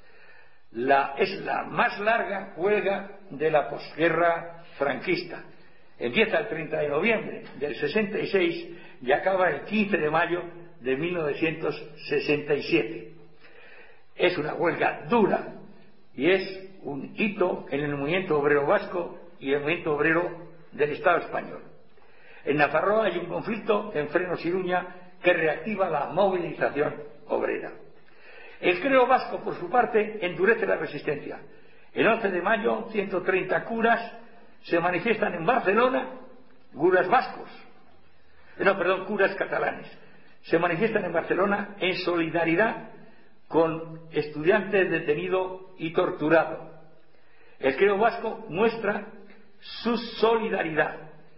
La, es la más larga huelga de la posguerra franquista. Empieza el treinta de noviembre del sesenta y seis y acaba el quince de mayo de mil novecientos sesenta y siete. Es una huelga dura y es un hito en el movimiento obrero vasco y el movimiento obrero del Estado español. En Nafarroa hay un conflicto en Frenos Iruña que reactiva la movilización obrera. El Creo Vasco, por su parte, endurece la resistencia. El once de mayo, ciento treinta curas se manifiestan en Barcelona, curas vascos, no, perdón, curas catalanes, se manifiestan en Barcelona en solidaridad con estudiantes detenido y torturado. El Creo Vasco muestra su solidaridad.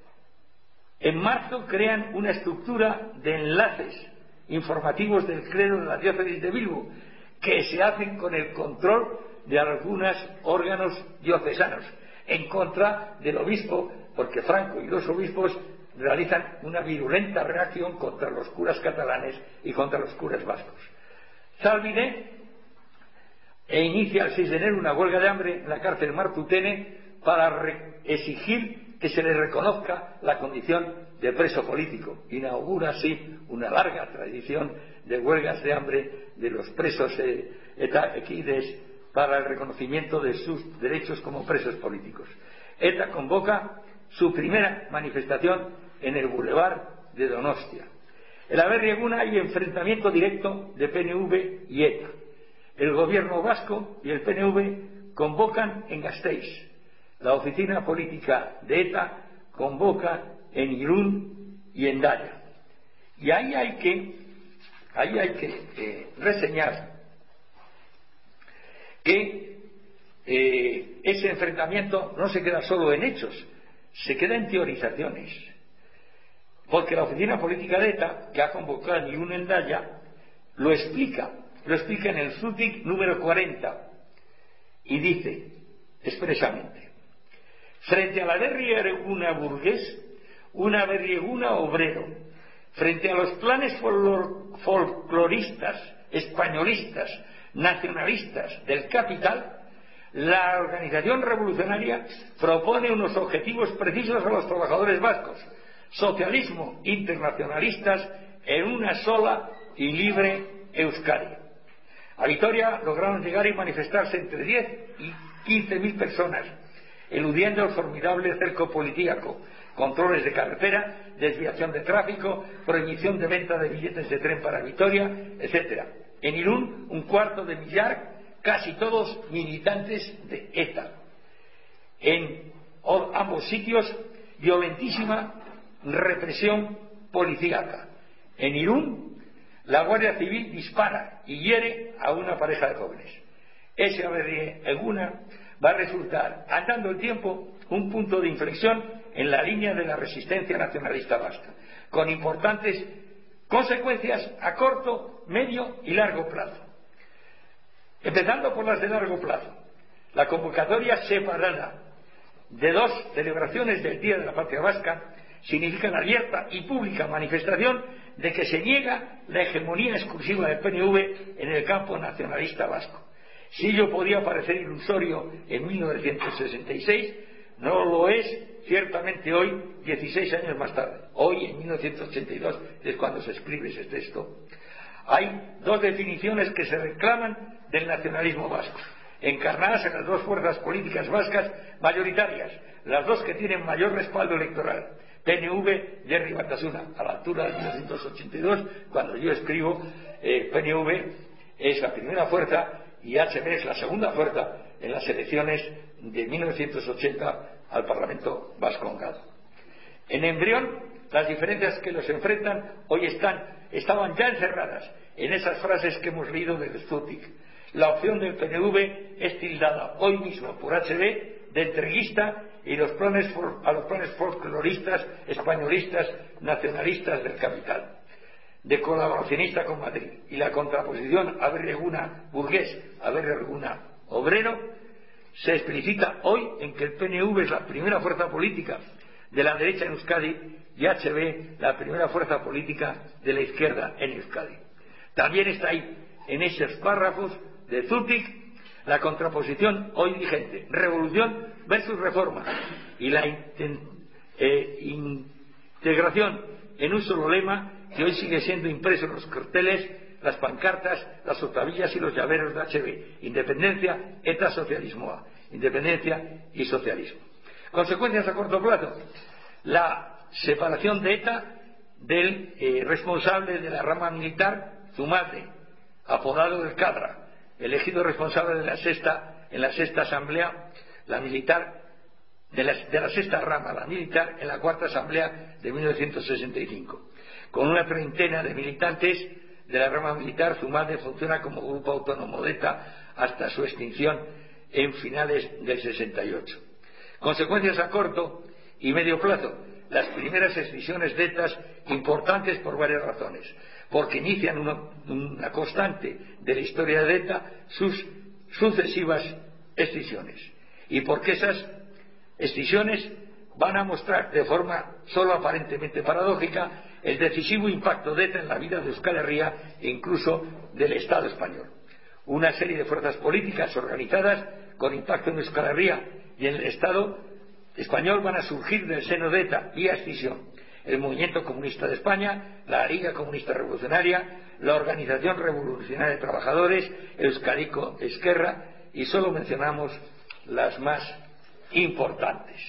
En marzo crean una estructura de enlaces informativos del clero de la diócesis de Bilbo, que se hacen con el control de algunos órganos diocesanos, en contra del obispo, porque Franco y los obispos realizan una virulenta reacción contra los curas catalanes y contra los curas vascos. Zalbide e inicia el seis de enero una huelga de hambre en la cárcel Martutene para exigir que se le reconozca la condición de preso político. Inaugura así una larga tradición de huelgas de hambre de los presos eh, eta equides para el reconocimiento de sus derechos como presos políticos. ETA convoca su primera manifestación en el Boulevard de Donostia. En la Berri Eguna hay enfrentamiento directo de P N V y ETA. El gobierno vasco y el P N V convocan en Gasteiz. La oficina política de ETA convoca en Irún y en Daya. Y ahí hay que, ahí hay que eh, reseñar que eh, ese enfrentamiento no se queda solo en hechos, se queda en teorizaciones. Porque la oficina política de ETA, que ha convocado en Irún y en Daya, lo explica, lo explica en el Zutik número cuarenta, y dice expresamente: frente a la Berri Eguna burgués, una Berri Eguna obrero, frente a los planes folcloristas, españolistas, nacionalistas del capital, la organización revolucionaria propone unos objetivos precisos a los trabajadores vascos: socialismo, internacionalistas en una sola y libre Euskadi. A Vitoria lograron llegar y manifestarse entre diez y quince mil personas, eludiendo el formidable cerco policíaco, controles de carretera, desviación de tráfico, prohibición de venta de billetes de tren para Vitoria, etcétera. En Irún, un cuarto de millar, casi todos militantes de ETA. En ambos sitios, violentísima represión policíaca. En Irún, la Guardia Civil dispara y hiere a una pareja de jóvenes. Ese Berri Eguna va a resultar, andando el tiempo, un punto de inflexión en la línea de la resistencia nacionalista vasca, con importantes consecuencias a corto, medio y largo plazo. Empezando por las de largo plazo, la convocatoria separada de dos celebraciones del Día de la Patria Vasca significa la abierta y pública manifestación de que se niega la hegemonía exclusiva del P N V en el campo nacionalista vasco. Si ello podía parecer ilusorio en mil novecientos sesenta y seis, no lo es ciertamente hoy, dieciséis años más tarde. Hoy, en mil novecientos ochenta y dos, es cuando se escribe ese texto. Hay dos definiciones que se reclaman del nacionalismo vasco, encarnadas en las dos fuerzas políticas vascas mayoritarias, las dos que tienen mayor respaldo electoral: P N V y Herri Batasuna. A la altura de mil novecientos ochenta y dos, cuando yo escribo, eh, P N V es la primera fuerza y H B es la segunda fuerza en las elecciones de mil novecientos ochenta al Parlamento vascongado. En embrión, las diferencias que los enfrentan hoy están, estaban ya encerradas en esas frases que hemos leído del Zutik. La opción del P N V es tildada hoy mismo por H B de entreguista y los planes a los planes folcloristas, españolistas, nacionalistas del capital, de colaboracionista con Madrid, y la contraposición a Berreguna burgués, a Berreguna obrero, se explicita hoy en que el P N V es la primera fuerza política de la derecha en Euskadi y H B la primera fuerza política de la izquierda en Euskadi. También está ahí, en esos párrafos de Zutik, la contraposición hoy vigente, revolución versus reforma, y la eh, integración en un solo lema que hoy sigue siendo impreso en los carteles, las pancartas, las octavillas y los llaveros de H B. Independencia, eta socialismo. Independencia y socialismo. Consecuencias a corto plazo: la separación de ETA del eh, responsable de la rama militar, Zumate, apodado del Cadra, elegido responsable de la sexta, en la sexta asamblea, la militar, de la, de la sexta rama, la militar, en la cuarta asamblea de mil novecientos sesenta y cinco. Con una treintena de militantes de la rama militar, Zumate funciona como grupo autónomo de ETA hasta su extinción en finales del sesenta y ocho. Consecuencias a corto y medio plazo: las primeras excisiones de ETA importantes por varias razones, porque inician una, una constante de la historia de ETA sus sucesivas excisiones, y porque esas excisiones van a mostrar de forma solo aparentemente paradójica el decisivo impacto de ETA en la vida de Euskal Herria e incluso del Estado español. Una serie de fuerzas políticas organizadas con impacto en Euskal Herria y en el Estado español van a surgir del seno de ETA vía escisión: el Movimiento Comunista de España, la Liga Comunista Revolucionaria, la Organización Revolucionaria de Trabajadores, Euskadiko Ezkerra, y solo mencionamos las más importantes.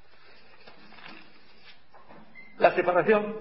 La separación,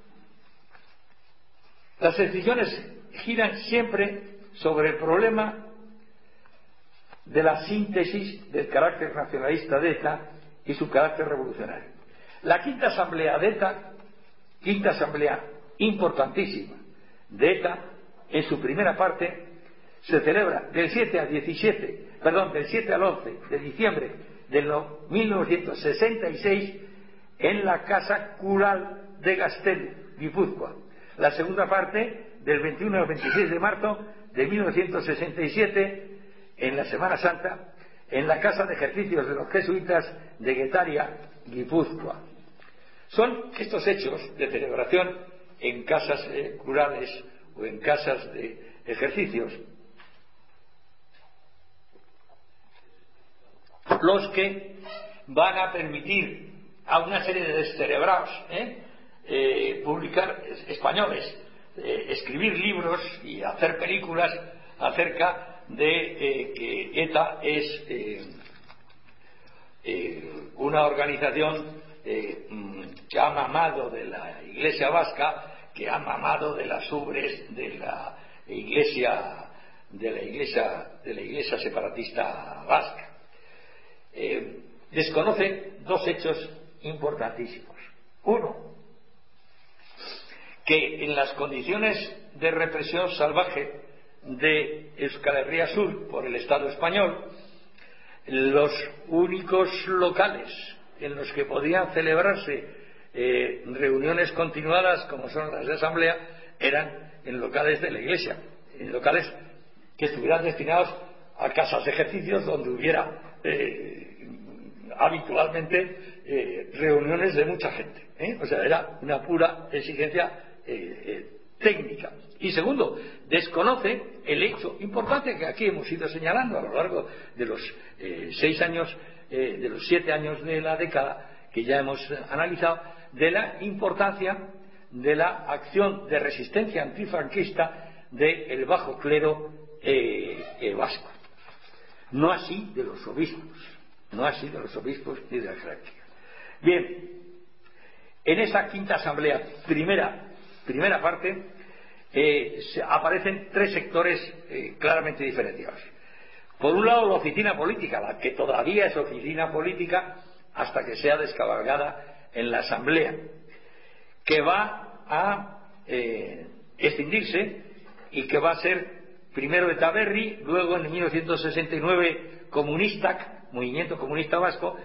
las decisiones giran siempre sobre el problema de la síntesis del carácter nacionalista de ETA y su carácter revolucionario. La quinta asamblea de ETA, quinta asamblea importantísima de ETA, en su primera parte, se celebra del siete al diecisiete, perdón, del siete al once de diciembre de mil novecientos sesenta y seis en la Casa Cural de Gastelu, Guipúzcoa. La segunda parte del veintiuno al veintiséis de marzo de mil novecientos sesenta y siete en la Semana Santa en la Casa de Ejercicios de los Jesuitas de Guetaria, Guipúzcoa. Son estos hechos de celebración en casas eh, curales o en casas de ejercicios los que van a permitir a una serie de descerebrados ¿eh? Eh, publicar españoles, eh, escribir libros y hacer películas acerca de eh, que ETA es eh, eh, una organización eh, que ha mamado de la Iglesia vasca, que ha mamado de las ubres de la Iglesia de la Iglesia de la Iglesia separatista vasca. Eh, desconoce dos hechos importantísimos. Uno, que en las condiciones de represión salvaje de Euskal Herria Sur por el Estado español, los únicos locales en los que podían celebrarse eh, reuniones continuadas, como son las de asamblea, eran en locales de la Iglesia, en locales que estuvieran destinados a casas de ejercicios donde hubiera eh, habitualmente eh, reuniones de mucha gente, ¿eh? O sea, era una pura exigencia eh, eh, técnica. Y segundo, desconoce el hecho importante que aquí hemos ido señalando a lo largo de los eh, seis años, eh, de los siete años de la década que ya hemos eh, analizado, de la importancia de la acción de resistencia antifranquista del bajo clero eh, eh, vasco. No así de los obispos, no así de los obispos ni de la jerarquía. Bien, en esa quinta asamblea, primera, primera parte, eh, se aparecen tres sectores eh, claramente diferenciados. Por un lado, la oficina política, la que todavía es oficina política hasta que sea descabalgada en la asamblea, que va a eh, extinguirse y que va a ser primero Eta Berri, luego en mil novecientos sesenta y nueve Comunistak, Movimiento Comunista Vasco,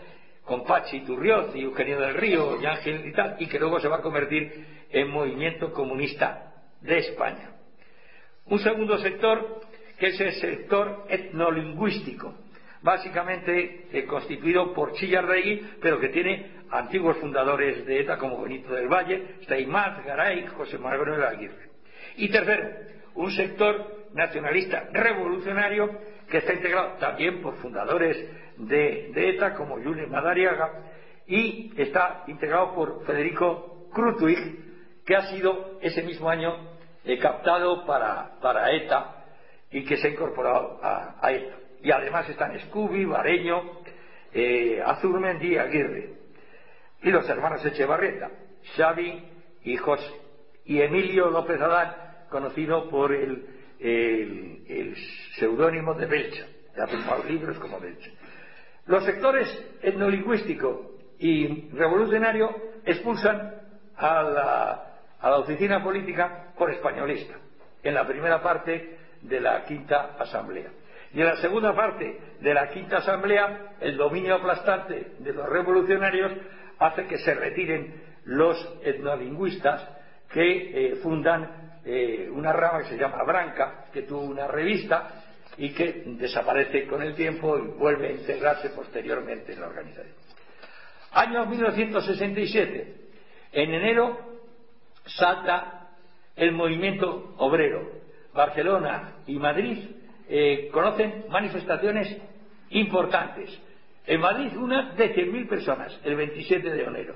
con Pachi Turrioz y Eugenio del Río y Ángel y tal, y que luego se va a convertir en Movimiento Comunista de España. Un segundo sector, que es el sector etnolingüístico, básicamente eh, constituido por Chillarregui, pero que tiene antiguos fundadores de ETA como Benito del Valle, Steinmetz, Garay, José Manuel Aguirre. Y tercero, un sector nacionalista revolucionario que está integrado también por fundadores de, de ETA como Julen Madariaga, y está integrado por Federico Krutwig, que ha sido ese mismo año eh, captado para, para ETA y que se ha incorporado a, a ETA. Y además están Scooby, Bareño, eh, Azurmendi y Aguirre. Y los hermanos Echevarrieta, Xavi y José. Y Emilio López Adán, conocido por el, el, el seudónimo de Belcha. Ya ha firmado libros como Belcha. Los sectores etnolingüístico y revolucionario expulsan a la, a la oficina política por españolista, en la primera parte de la quinta asamblea. Y en la segunda parte de la quinta asamblea, el dominio aplastante de los revolucionarios hace que se retiren los etnolingüistas que eh, fundan eh, una rama que se llama Branca, que tuvo una revista y que desaparece con el tiempo y vuelve a integrarse posteriormente en la organización. Año mil novecientos sesenta y siete. En enero salta el movimiento obrero. Barcelona y Madrid eh, conocen manifestaciones importantes. En Madrid una de cien mil personas, el veintisiete de enero.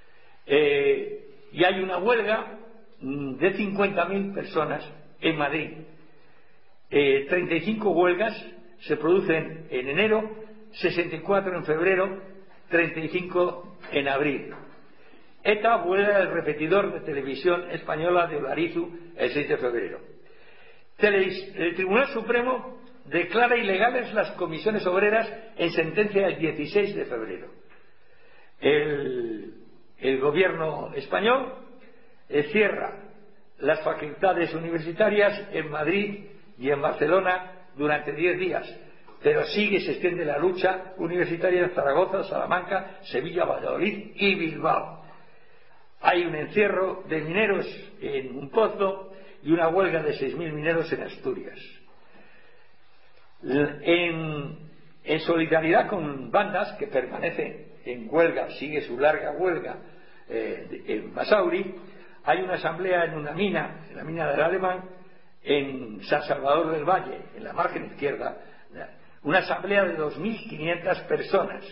Eh, y hay una huelga de cincuenta mil personas en Madrid. Eh, treinta y cinco huelgas se producen en enero, sesenta y cuatro en febrero, treinta y cinco en abril. ETA vuelve al repetidor de televisión española de Olarizu el seis de febrero. El Tribunal Supremo declara ilegales las comisiones obreras en sentencia del dieciséis de febrero. El, el gobierno español eh, cierra las facultades universitarias en Madrid y en Barcelona durante diez días, pero sigue, se extiende la lucha universitaria en Zaragoza, Salamanca, Sevilla, Valladolid y Bilbao. Hay un encierro de mineros en un pozo y una huelga de seis mil mineros en Asturias. En, en solidaridad con bandas que permanecen en huelga, sigue su larga huelga eh, en Basauri, hay una asamblea en una mina, en la mina del Alemán, en San Salvador del Valle, en la margen izquierda, una asamblea de dos mil quinientas personas,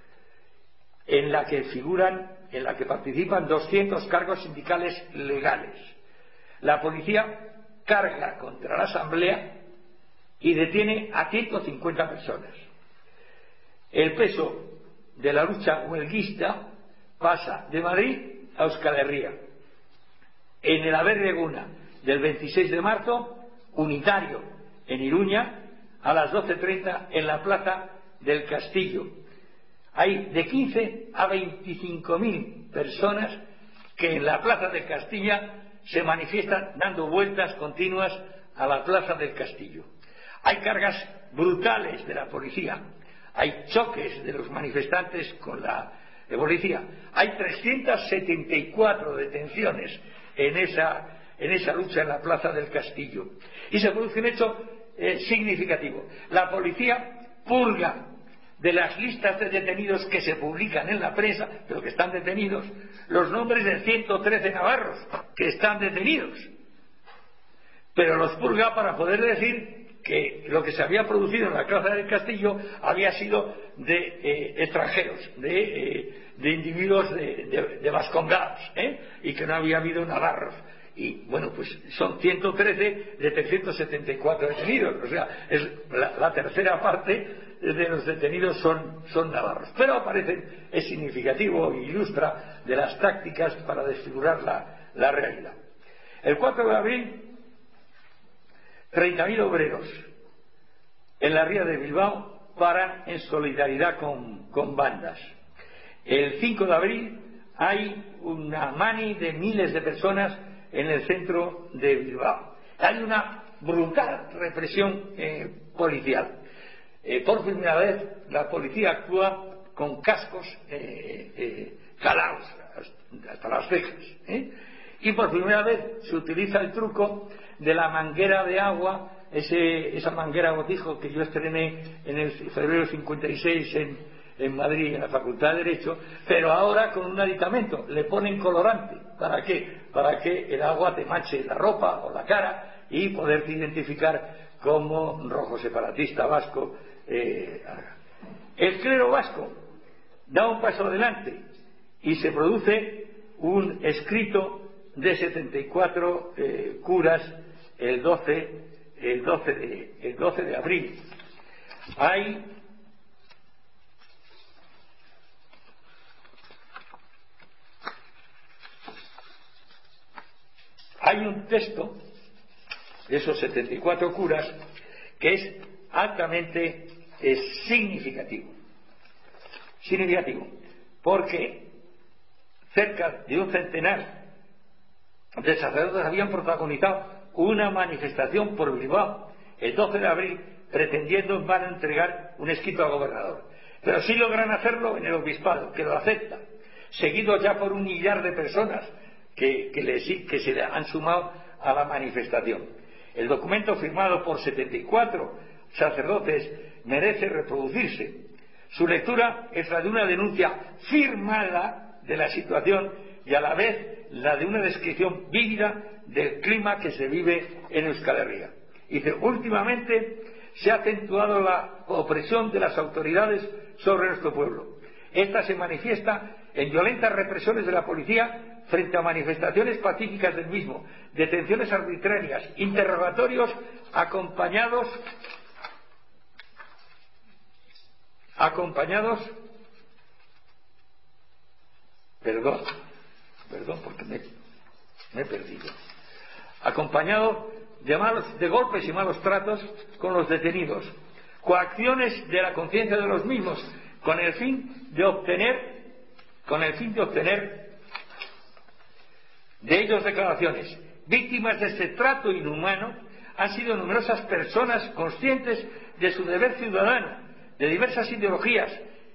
en la que figuran, en la que participan doscientos cargos sindicales legales. La policía carga contra la asamblea y detiene a ciento cincuenta personas. El peso de la lucha huelguista pasa de Madrid a Euskal Herria. En el Aberreguna del veintiséis de marzo, unitario en Iruña, a las doce treinta en la plaza del Castillo. Hay de quince a veinticinco mil personas que en la plaza del Castilla se manifiestan dando vueltas continuas a la plaza del Castillo. Hay cargas brutales de la policía, hay choques de los manifestantes con la policía, hay trescientas setenta y cuatro detenciones en esa, en esa lucha en la plaza del Castillo. Y se produce un hecho eh, significativo. La policía purga de las listas de detenidos que se publican en la prensa, pero que están detenidos, los nombres de ciento trece navarros que están detenidos. Pero los purga para poder decir que lo que se había producido en la plaza del Castillo había sido de eh, extranjeros, de, eh, de individuos de, de, de vascongados, ¿eh? y que no había habido navarros. Y bueno, pues son ciento trece de trescientos setenta y cuatro detenidos, o sea, es la, la tercera parte de los detenidos son, son navarros. Pero aparecen, es significativo e ilustra de las tácticas para desfigurar la, la realidad. El cuatro de abril, treinta mil obreros en la ría de Bilbao paran en solidaridad con, con bandas. El cinco de abril hay una mani de miles de personas en el centro de Bilbao. Hay una brutal represión eh, policial. Eh, por primera vez la policía actúa con cascos eh, eh, calados hasta las cejas, ¿eh? Y por primera vez se utiliza el truco de la manguera de agua, ese, esa manguera botijo que yo estrené en el febrero del cincuenta y seis en, en Madrid, en la Facultad de Derecho, pero ahora con un aditamento, le ponen colorante. ¿Para qué? Para que el agua te manche la ropa o la cara y poderte identificar como rojo separatista vasco. Eh, el clero vasco da un paso adelante y se produce un escrito de setenta y cuatro eh, curas el doce, el, doce de, el doce de abril. Hay hay un texto de esos setenta y cuatro curas que es altamente eh, significativo significativo porque cerca de un centenar de sacerdotes habían protagonizado una manifestación por Bilbao el doce de abril pretendiendo en vano entregar un escrito al gobernador, pero sí logran hacerlo en el obispado, que lo acepta, seguido ya por un millar de personas que, que, le, que se le han sumado a la manifestación. El documento firmado por setenta y cuatro sacerdotes merece reproducirse. Su lectura es la de una denuncia firmada de la situación y a la vez la de una descripción vívida del clima que se vive en Euskal Herria. Dice, últimamente se ha acentuado la opresión de las autoridades sobre nuestro pueblo. Esta se manifiesta en violentas represiones de la policía frente a manifestaciones pacíficas del mismo, detenciones arbitrarias, interrogatorios acompañados acompañados perdón perdón porque me, me he perdido acompañado de malos de golpes y malos tratos con los detenidos, coacciones de la conciencia de los mismos con el fin de obtener con el fin de obtener de ellos declaraciones. Víctimas de este trato inhumano han sido numerosas personas conscientes de su deber ciudadano, de diversas ideologías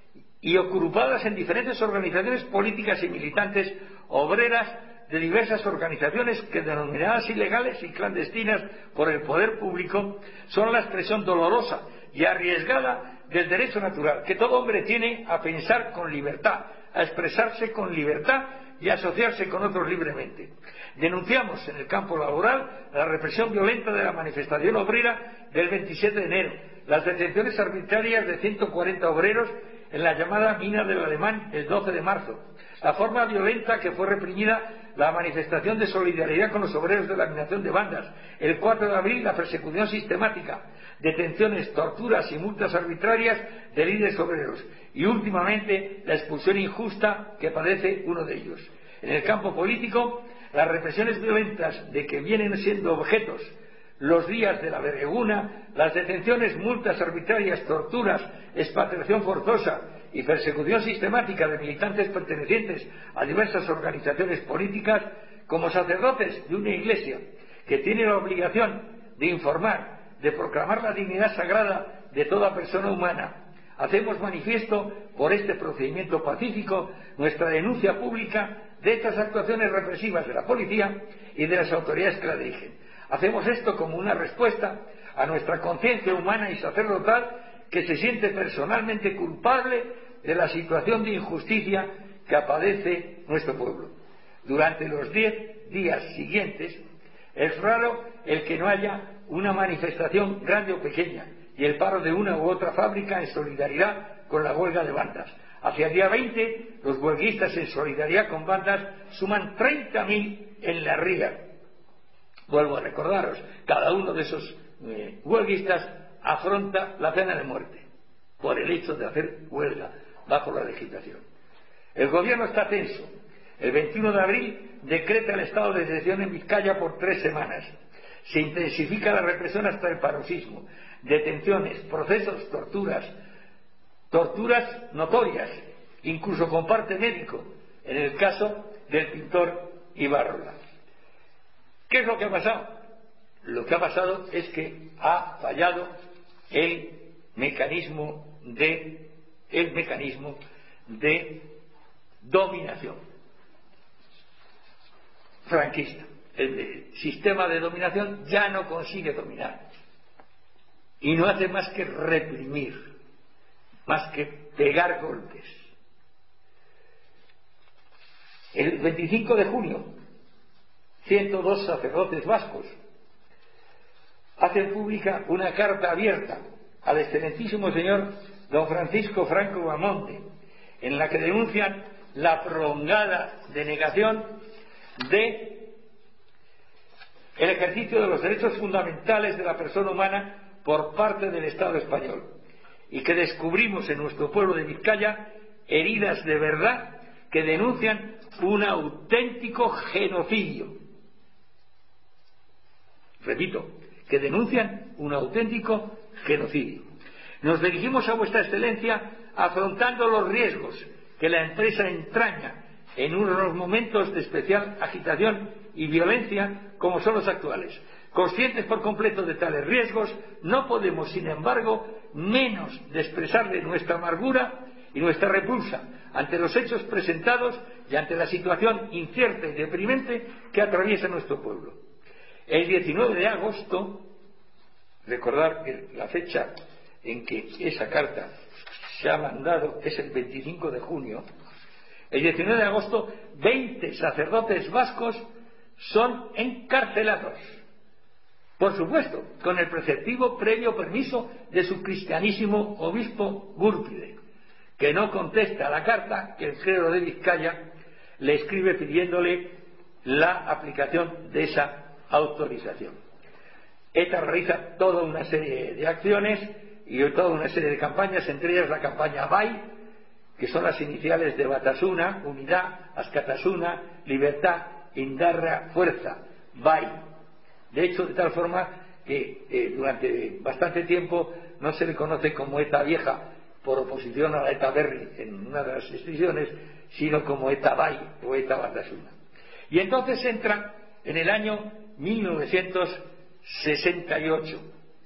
y agrupadas en diferentes organizaciones políticas y militantes obreras de diversas organizaciones que, denominadas ilegales y clandestinas por el poder público, son la expresión dolorosa y arriesgada del derecho natural que todo hombre tiene a pensar con libertad, a expresarse con libertad y a asociarse con otros libremente. Denunciamos en el campo laboral la represión violenta de la manifestación obrera del veintisiete de enero, las detenciones arbitrarias de ciento cuarenta obreros en la llamada mina del Alemán el doce de marzo, la forma violenta que fue reprimida la manifestación de solidaridad con los obreros de la minación de Bandas, el cuatro de abril la persecución sistemática, detenciones, torturas y multas arbitrarias de líderes obreros y últimamente la expulsión injusta que padece uno de ellos. En el campo político, las represiones violentas de que vienen siendo objetos los días de la Berreguna, las detenciones, multas arbitrarias, torturas, expatriación forzosa y persecución sistemática de militantes pertenecientes a diversas organizaciones políticas, como sacerdotes de una iglesia que tiene la obligación de informar, de proclamar la dignidad sagrada de toda persona humana, hacemos manifiesto por este procedimiento pacífico nuestra denuncia pública de estas actuaciones represivas de la policía y de las autoridades que la dirigen. Hacemos esto como una respuesta a nuestra conciencia humana y sacerdotal que se siente personalmente culpable de la situación de injusticia que padece nuestro pueblo. Durante los diez días siguientes es raro el que no haya una manifestación grande o pequeña y el paro de una u otra fábrica en solidaridad con la huelga de Bandas. Hacia el día veinte, los huelguistas en solidaridad con Bandas suman treinta mil en la ría. Vuelvo a recordaros, cada uno de esos eh, huelguistas afronta la pena de muerte por el hecho de hacer huelga bajo la legislación. El gobierno está tenso. El veintiuno de abril decreta el estado de excepción en Vizcaya por tres semanas. Se intensifica la represión hasta el paroxismo. Detenciones, procesos, torturas, torturas notorias, incluso con parte médico, en el caso del pintor Ibarrola. ¿Qué es lo que ha pasado? Lo que ha pasado es que ha fallado el mecanismo de el mecanismo de dominación franquista. El sistema de dominación ya no consigue dominar y no hace más que reprimir, más que pegar golpes. El veinticinco de junio, ciento dos sacerdotes vascos hacen pública una carta abierta al excelentísimo señor don Francisco Franco Bamonte, en la que denuncian la prolongada denegación de el ejercicio de los derechos fundamentales de la persona humana por parte del Estado español, y que descubrimos en nuestro pueblo de Vizcaya heridas de verdad que denuncian un auténtico genocidio. Repito, que denuncian un auténtico genocidio. Nos dirigimos a vuestra excelencia afrontando los riesgos que la empresa entraña en unos momentos de especial agitación y violencia como son los actuales. Conscientes por completo de tales riesgos, no podemos, sin embargo, menos de expresarle nuestra amargura y nuestra repulsa ante los hechos presentados y ante la situación incierta y deprimente que atraviesa nuestro pueblo. El diecinueve de agosto, recordar que la fecha en que esa carta se ha mandado es el veinticinco de junio, el diecinueve de agosto, veinte sacerdotes vascos son encarcelados, por supuesto, con el preceptivo previo permiso de su cristianísimo obispo Gúrpide, que no contesta a la carta que el clero de Vizcaya le escribe pidiéndole la aplicación de esa autorización. ETA realiza toda una serie de acciones y toda una serie de campañas, entre ellas la campaña B A I, que son las iniciales de Batasuna, Unidad, Askatasuna, Libertad, Indarra, Fuerza, B A I. De hecho, de tal forma que eh, durante bastante tiempo no se le conoce como ETA vieja por oposición a la ETA Berri en una de las instituciones, sino como ETA B A I o ETA Batasuna. Y entonces entra en el año mil novecientos sesenta y ocho.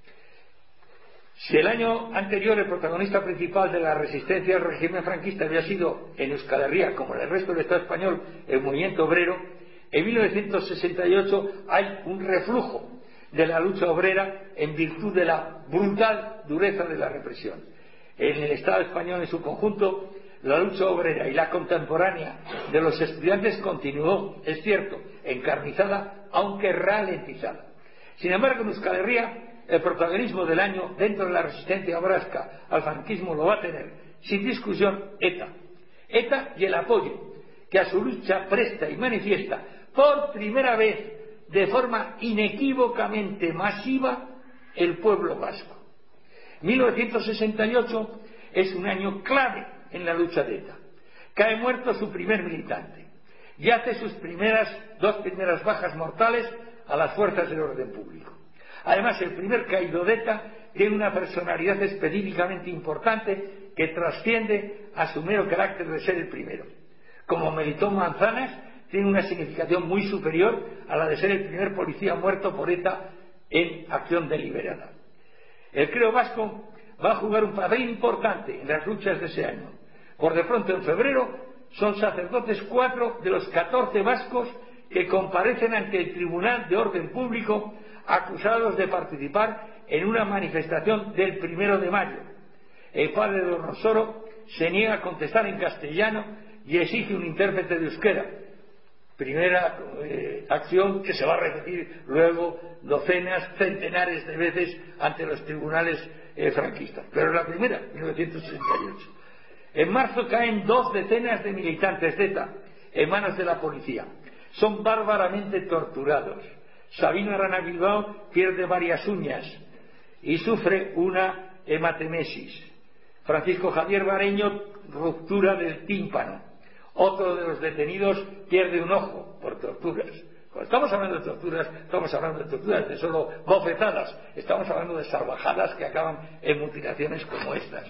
Si el año anterior el protagonista principal de la resistencia al régimen franquista había sido en Euskal Herria, como en el resto del Estado español, el movimiento obrero, en mil novecientos sesenta y ocho hay un reflujo de la lucha obrera en virtud de la brutal dureza de la represión. En el Estado español en su conjunto, la lucha obrera y la contemporánea de los estudiantes continuó, es cierto, encarnizada, aunque ralentizada. Sin embargo, en Euskal Herria, el protagonismo del año dentro de la resistencia vasca al franquismo lo va a tener, sin discusión, ETA. ETA y el apoyo que a su lucha presta y manifiesta por primera vez de forma inequívocamente masiva el pueblo vasco. mil novecientos sesenta y ocho es un año clave en la lucha de ETA. Cae muerto su primer militante y hace sus primeras dos primeras bajas mortales a las fuerzas del orden público. Además, el primer caído de ETA tiene una personalidad específicamente importante que trasciende a su mero carácter de ser el primero. Como Melitón Manzanas, tiene una significación muy superior a la de ser el primer policía muerto por ETA en acción deliberada. El clero vasco va a jugar un papel importante en las luchas de ese año. Por de pronto, en febrero, son sacerdotes cuatro de los catorce vascos que comparecen ante el Tribunal de Orden Público acusados de participar en una manifestación del primero de mayo. El padre de don Osoro se niega a contestar en castellano y exige un intérprete de euskera. Primera eh, acción que se va a repetir luego docenas, centenares de veces ante los tribunales eh, franquistas. Pero la primera, mil novecientos sesenta y ocho. En marzo caen dos decenas de militantes de ETA en manos de la policía. Son bárbaramente torturados. Sabino Arana Bilbao pierde varias uñas y sufre una hematemesis. Francisco Javier Bareño, ruptura del tímpano. Otro de los detenidos pierde un ojo por torturas. Cuando estamos hablando de torturas, estamos hablando de torturas de solo bofetadas. Estamos hablando de salvajadas que acaban en mutilaciones como estas.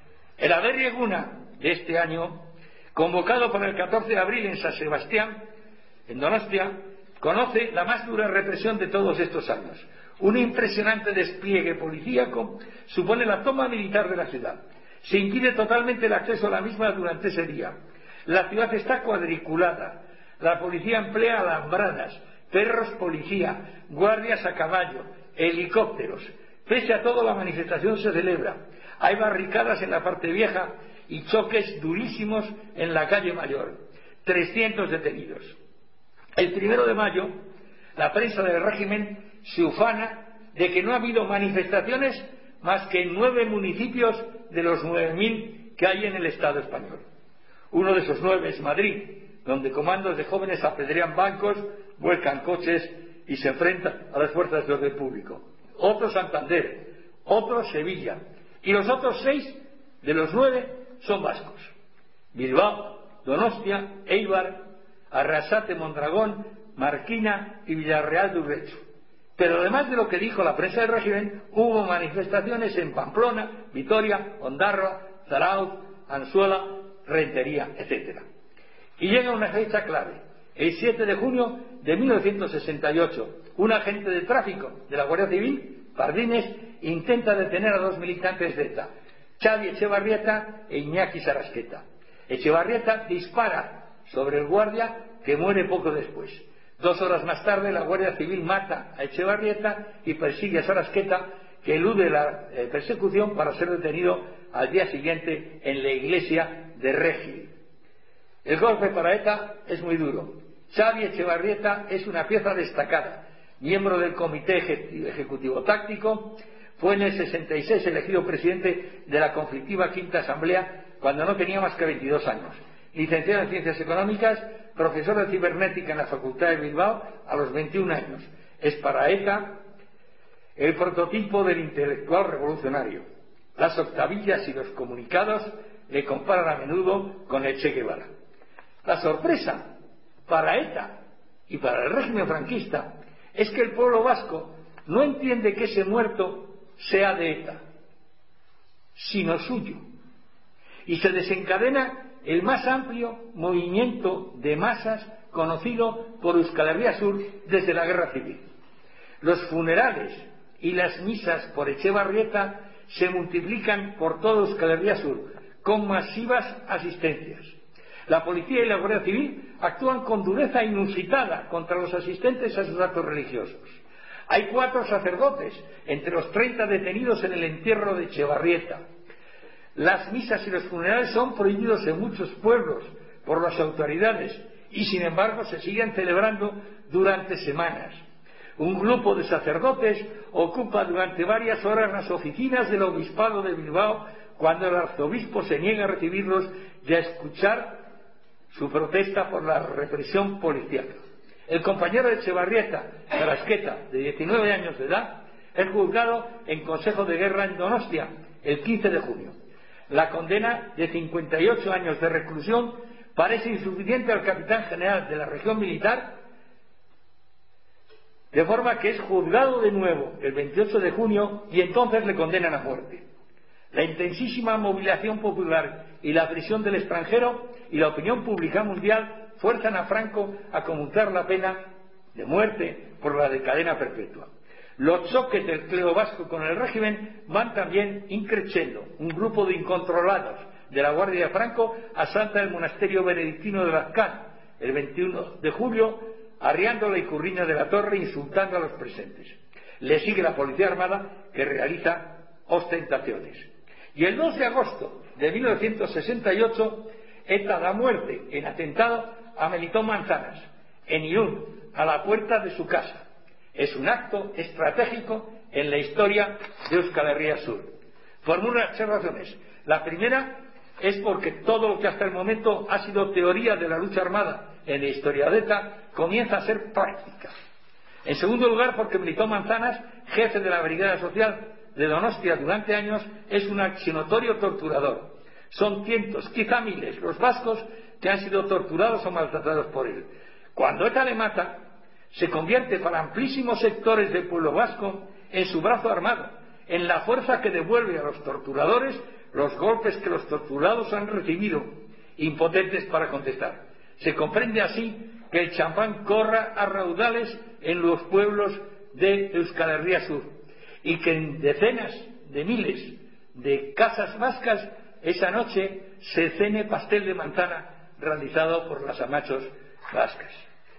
El Aberri Eguna de este año, convocado para el catorce de abril en San Sebastián, en Donostia, conoce la más dura represión de todos estos años. Un impresionante despliegue policíaco supone la toma militar de la ciudad. Se impide totalmente el acceso a la misma durante ese día. La ciudad está cuadriculada. La policía emplea alambradas, perros policía, guardias a caballo, helicópteros. Pese a todo, la manifestación se celebra. Hay barricadas en la parte vieja y choques durísimos en la calle Mayor. trescientos detenidos. El primero de mayo, la prensa del régimen se ufana de que no ha habido manifestaciones más que en nueve municipios de los nueve mil que hay en el Estado español. Uno de esos nueve es Madrid, donde comandos de jóvenes apedrean bancos, vuelcan coches y se enfrentan a las fuerzas de orden público. Otro Santander, otro Sevilla, y los otros seis de los nueve son vascos: Bilbao, Donostia, Eibar, Arrasate, Mondragón, Marquina y Villarreal de Urrecho. Pero además de lo que dijo la prensa del régimen, hubo manifestaciones en Pamplona, Vitoria, Ondarroa, Zarauz, Anzuola, Rentería, etcétera. Y llega una fecha clave: el siete de junio de mil novecientos sesenta y ocho, un agente de tráfico de la Guardia Civil, Pardines, intenta detener a dos militantes de ETA, Xavi Etxebarrieta e Iñaki Sarasqueta. Etxebarrieta dispara sobre el guardia, que muere poco después. Dos horas más tarde, la Guardia Civil mata a Etxebarrieta y persigue a Sarasqueta, que elude la eh, persecución para ser detenido al día siguiente en la iglesia de Regil. El golpe para ETA es muy duro. Xavi Etxebarrieta es una pieza destacada, miembro del Comité Ejecutivo Táctico. Fue en el sesenta y seis elegido presidente de la conflictiva Quinta Asamblea cuando no tenía más que veintidós años. Licenciado en Ciencias Económicas, profesor de cibernética en la Facultad de Bilbao a los veintiún años. Es para ETA el prototipo del intelectual revolucionario. Las octavillas y los comunicados le comparan a menudo con el Che Guevara. La sorpresa para ETA y para el régimen franquista es que el pueblo vasco no entiende que ese muerto sea de ETA, sino suyo, y se desencadena el más amplio movimiento de masas conocido por Euskal Herria Sur desde la Guerra Civil. Los funerales y las misas por Etxebarrieta se multiplican por todo Euskal Herria Sur, con masivas asistencias. La policía y la Guardia Civil actúan con dureza inusitada contra los asistentes a sus actos religiosos. Hay cuatro sacerdotes entre los treinta detenidos en el entierro de Etxebarrieta. Las misas y los funerales son prohibidos en muchos pueblos por las autoridades y, sin embargo, se siguen celebrando durante semanas. Un grupo de sacerdotes ocupa durante varias horas las oficinas del obispado de Bilbao cuando el arzobispo se niega a recibirlos y a escuchar su protesta por la represión policial. El compañero de Etxebarrieta, Sarasqueta, de diecinueve años de edad, es juzgado en Consejo de Guerra en Donostia el quince de junio. La condena de cincuenta y ocho años de reclusión parece insuficiente al capitán general de la región militar, de forma que es juzgado de nuevo el veintiocho de junio y entonces le condenan a muerte. La intensísima movilización popular y la presión del extranjero y la opinión pública mundial fuerzan a Franco a conmutar la pena de muerte por la de cadena perpetua. Los choques del clero vasco con el régimen van también increciendo. Un grupo de incontrolados de la Guardia de Franco asalta el monasterio benedictino de Lazcán el veintiuno de julio, arriando la Icurriña de la Torre, insultando a los presentes. Le sigue la Policía Armada, que realiza ostentaciones. Y el dos de agosto de mil novecientos sesenta y ocho, ETA da muerte en atentado a Melitón Manzanas, en Irún, a la puerta de su casa. Es un acto estratégico en la historia de Euskal Herria Sur. Por muchas razones. La primera es porque todo lo que hasta el momento ha sido teoría de la lucha armada en la historia de ETA comienza a ser práctica. En segundo lugar, porque Melitón Manzanas, jefe de la Brigada Social de Donostia durante años, es un accionatorio torturador. Son cientos, quizá miles, los vascos que han sido torturados o maltratados por él. Cuando ETA le mata, se convierte para amplísimos sectores del pueblo vasco en su brazo armado, en la fuerza que devuelve a los torturadores los golpes que los torturados han recibido, impotentes para contestar. Se comprende así que el champán corra a raudales en los pueblos de Euskal Herria Sur y que en decenas de miles de casas vascas esa noche se cene pastel de manzana realizado por las amachos vascas.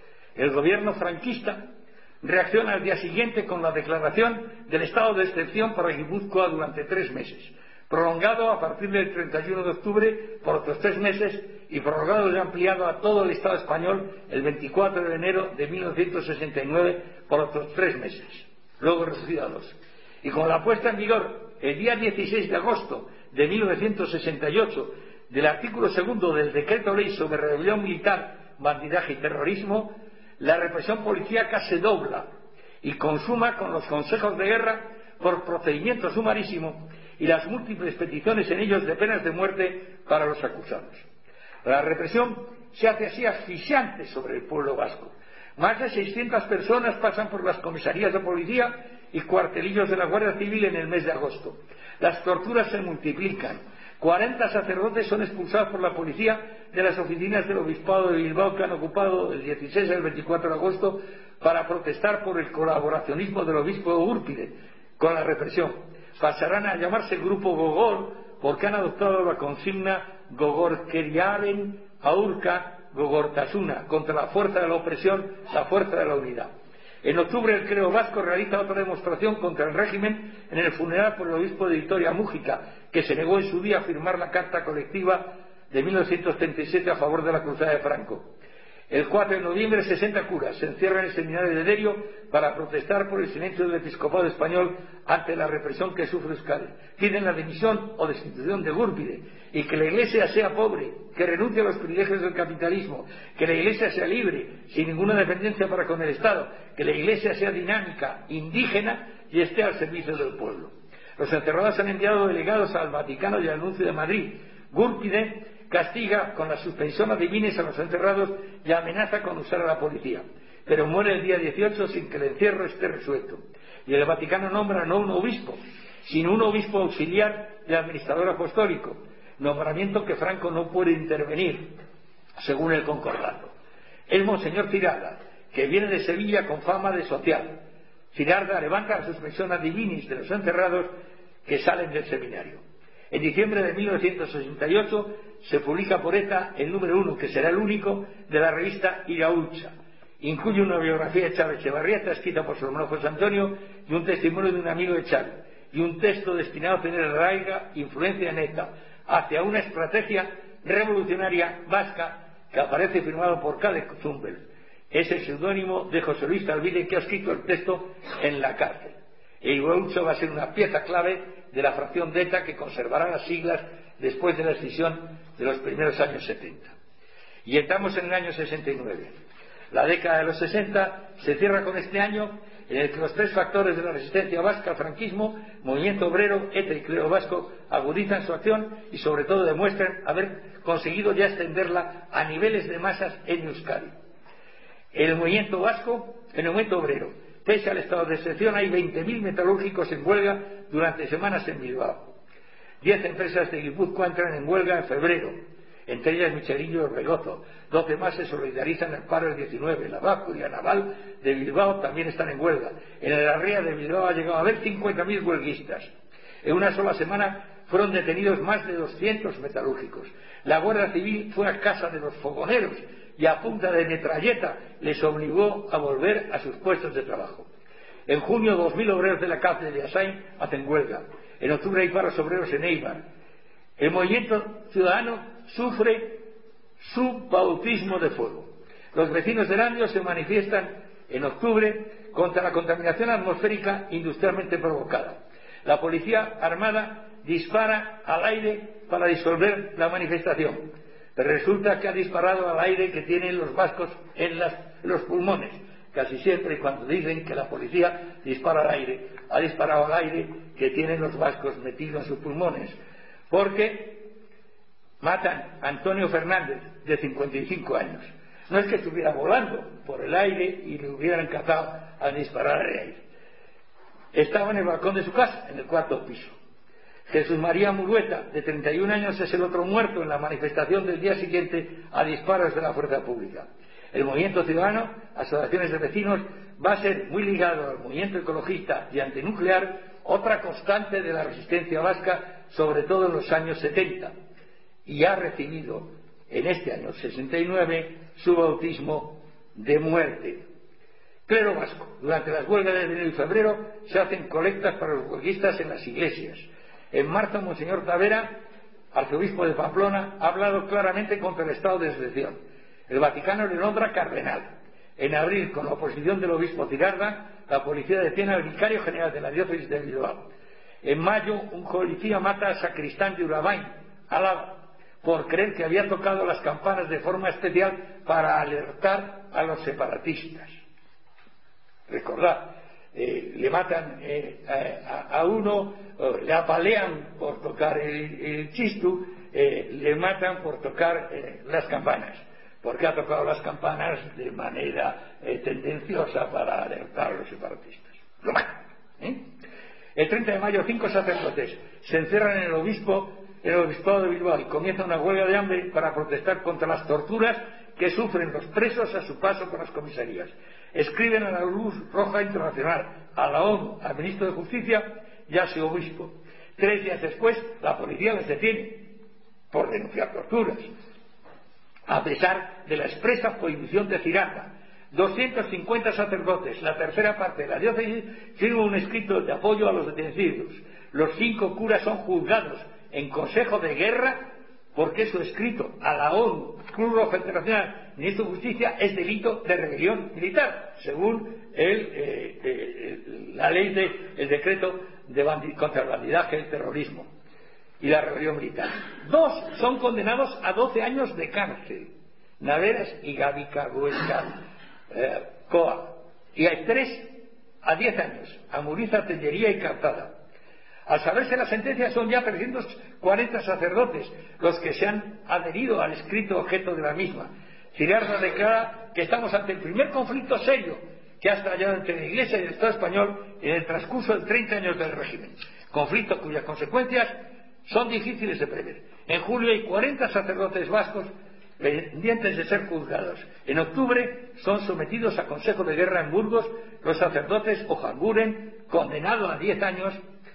El gobierno franquista reacciona al día siguiente con la declaración del estado de excepción para Guipúzcoa durante tres meses, prolongado a partir del treinta y uno de octubre por otros tres meses y prorrogado y ampliado a todo el Estado español el veinticuatro de enero de mil novecientos sesenta y nueve por otros tres meses, luego reducido a dos. Y con la puesta en vigor el día dieciséis de agosto de mil novecientos sesenta y ocho del artículo segundo del Decreto Ley sobre Rebelión Militar, Bandidaje y Terrorismo, la represión policíaca se dobla y consuma con los consejos de guerra por procedimiento sumarísimo y las múltiples peticiones en ellos de penas de muerte para los acusados. La represión se hace así asfixiante sobre el pueblo vasco. Más de seiscientas personas pasan por las comisarías de policía y cuartelillos de la Guardia Civil en el mes de agosto. Las torturas se multiplican. cuarenta sacerdotes son expulsados por la policía de las oficinas del Obispado de Bilbao que han ocupado el dieciséis al veinticuatro de agosto para protestar por el colaboracionismo del obispo de Gúrpide con la represión. Pasarán a llamarse Grupo Gogor porque han adoptado la consigna Gogorkeriaren Aurka Gogortasuna, contra la fuerza de la opresión, la fuerza de la unidad. En octubre el clero vasco realiza otra demostración contra el régimen en el funeral por el obispo de Vitoria Mújica, que se negó en su día a firmar la carta colectiva de mil novecientos treinta y siete a favor de la cruzada de Franco. El cuatro de noviembre, sesenta curas se encierran en el seminario de Derio para protestar por el silencio del episcopado español ante la represión que sufre Euskadi. Piden la dimisión o destitución de Gúrpide y que la Iglesia sea pobre, que renuncie a los privilegios del capitalismo, que la Iglesia sea libre, sin ninguna dependencia para con el Estado, que la Iglesia sea dinámica, indígena y esté al servicio del pueblo. Los encerrados han enviado delegados al Vaticano y al Nuncio de Madrid. Gúrpide castiga con la suspensión ad divinis a los encerrados y amenaza con usar a la policía, pero muere el día dieciocho sin que el encierro esté resuelto. Y el Vaticano nombra no un obispo, sino un obispo auxiliar y administrador apostólico, nombramiento que Franco no puede intervenir, según el concordato. Es Monseñor Cirarda, que viene de Sevilla con fama de social. Cirarda levanta la suspensión ad divinis de los encerrados que salen del seminario. En diciembre de mil novecientos sesenta y ocho se publica por ETA el número uno, que será el único, de la revista Iraultza. Incluye una biografía de Chávez Echevarrieta, escrita por su hermano José Antonio, y un testimonio de un amigo de Chávez, y un texto destinado a tener arraiga influencia en ETA, hacia una estrategia revolucionaria vasca que aparece firmado por Khaled Zumbel. Es el seudónimo de José Luis Calvide, que ha escrito el texto en la cárcel. E Iraultza va a ser una pieza clave de la fracción de ETA que conservará las siglas después de la escisión de los primeros años setenta. Y entramos en el año sesenta y nueve. La década de los sesenta se cierra con este año en el que los tres factores de la resistencia vasca al franquismo, movimiento obrero, ETA y clero vasco, agudizan su acción y sobre todo demuestran haber conseguido ya extenderla a niveles de masas en Euskadi. En el movimiento vasco, en el movimiento obrero, pese al estado de excepción, hay veinte mil metalúrgicos en huelga durante semanas en Bilbao. Diez empresas de Guipúzcoa entran en huelga en febrero, entre ellas Michelillo y Orbegozo. Doce más se solidarizan en el paro el diecinueve. La Vasco y la Naval de Bilbao también están en huelga. En el Arría de Bilbao ha llegado a haber cincuenta mil huelguistas. En una sola semana fueron detenidos más de doscientos metalúrgicos. La Guardia Civil fue a casa de los fogoneros y a punta de metralleta les obligó a volver a sus puestos de trabajo. En junio, dos mil obreros de la cárcel de Asain hacen huelga. En octubre hay paros obreros en Eibar. El movimiento ciudadano sufre su bautismo de fuego. Los vecinos de Erandio se manifiestan en octubre contra la contaminación atmosférica industrialmente provocada. La policía armada dispara al aire para disolver la manifestación, pero resulta que ha disparado al aire que tienen los vascos en, las, en los pulmones. Casi siempre cuando dicen que la policía dispara al aire, ha disparado al aire que tienen los vascos metidos en sus pulmones, porque matan a Antonio Fernández, de cincuenta y cinco años. No es que estuviera volando por el aire y le hubieran cazado al disparar al aire. Estaba en el balcón de su casa, en el cuarto piso. Jesús María Murueta, de treinta y un años, es el otro muerto en la manifestación del día siguiente a disparos de la fuerza pública. El movimiento ciudadano, asociaciones de vecinos, va a ser muy ligado al movimiento ecologista y antinuclear, otra constante de la resistencia vasca, sobre todo en los años setenta, y ha recibido en este año sesenta y nueve su bautismo de muerte. Clero vasco. Durante las huelgas de enero y febrero se hacen colectas para los huelguistas en las iglesias. En marzo, Monseñor Tavera, arzobispo de Pamplona, ha hablado claramente contra el estado de excepción. El Vaticano le nombra cardenal. En abril, con la oposición del obispo Tirarda, la policía detiene al vicario general de la diócesis de Bilbao. En mayo, un policía mata al sacristán de Urabain, Álava, por creer que había tocado las campanas de forma especial para alertar a los separatistas. Recordad, eh, le matan eh, a, a uno, eh, le apalean por tocar el, el chistu, eh, le matan por tocar eh, las campanas, porque ha tocado las campanas de manera eh, tendenciosa para alertar a los separatistas. Lo matan. ¿eh? El treinta de mayo, cinco sacerdotes se encierran en el obispo, en el obispado de Bilbao, y comienza una huelga de hambre para protestar contra las torturas que sufren los presos a su paso por las comisarías. Escriben a la Cruz Roja Internacional, a la ONU, al ministro de Justicia y a su obispo. Tres días después, la policía les detiene por denunciar torturas, a pesar de la expresa prohibición de Tirarda. doscientos cincuenta sacerdotes, la tercera parte de la diócesis, firman un escrito de apoyo a los detenidos. Los cinco curas son juzgados en consejo de guerra porque su escrito a la ONU, Cruz Roja Internacional, Ministro de Justicia, es delito de rebelión militar, según el, eh, eh, la ley de, el decreto de bandi, contra el bandidaje, el terrorismo y la rebelión militar. Dos son condenados a doce años de cárcel, Naveras y Gavica Ruesca eh, Coa, y hay tres a diez años, a Muriza, Tellería y Cartada. Al saberse la sentencia, son ya trescientos cuarenta sacerdotes los que se han adherido al escrito objeto de la misma. Tirarda declara que estamos ante el primer conflicto serio que ha estallado entre la Iglesia y el Estado español en el transcurso de treinta años del régimen, conflicto cuyas consecuencias son difíciles de prever. En julio hay cuarenta sacerdotes vascos pendientes de ser juzgados. En octubre son sometidos a consejo de guerra en Burgos los sacerdotes Ojanguren, condenado a diez años,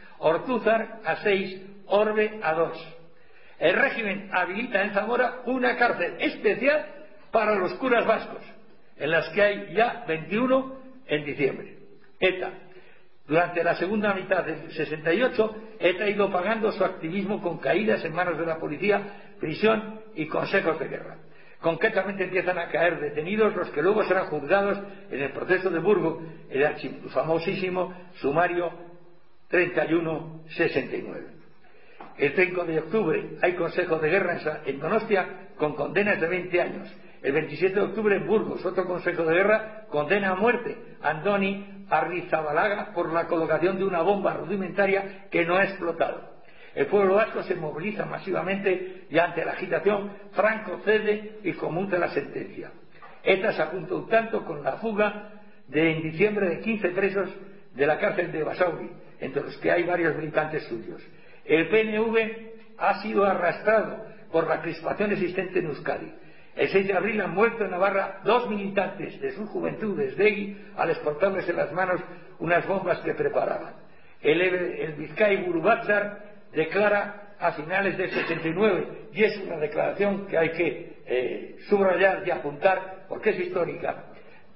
Ortúzar a seis, Orbe a dos. El régimen habilita en Zamora una cárcel especial para los curas vascos, en las que hay ya veintiuno en diciembre. ETA. Durante la segunda mitad del sesenta y ocho, ETA ha ido pagando su activismo con caídas en manos de la policía, prisión y consejos de guerra. Concretamente empiezan a caer detenidos los que luego serán juzgados en el proceso de Burgos, el famosísimo sumario treinta y uno sesenta y nueve. El cinco de octubre hay consejo de guerra en Donostia con condenas de veinte años. El veintisiete de octubre en Burgos, otro consejo de guerra condena a muerte a Andoni Arrizabalaga por la colocación de una bomba rudimentaria que no ha explotado. El pueblo vasco se moviliza masivamente y ante la agitación Franco cede y conmuta la sentencia. ETA se apuntó un tanto con la fuga de en diciembre de quince presos de la cárcel de Basauri, entre los que hay varios militantes suyos. El P N V ha sido arrastrado por la crispación existente en Euskadi. El seis de abril han muerto en Navarra dos militantes de sus juventudes de Egui al exportarles en las manos unas bombas que preparaban. El, el Vizcay Burubatzar declara a finales del sesenta y nueve, y es una declaración que hay que eh, subrayar y apuntar porque es histórica.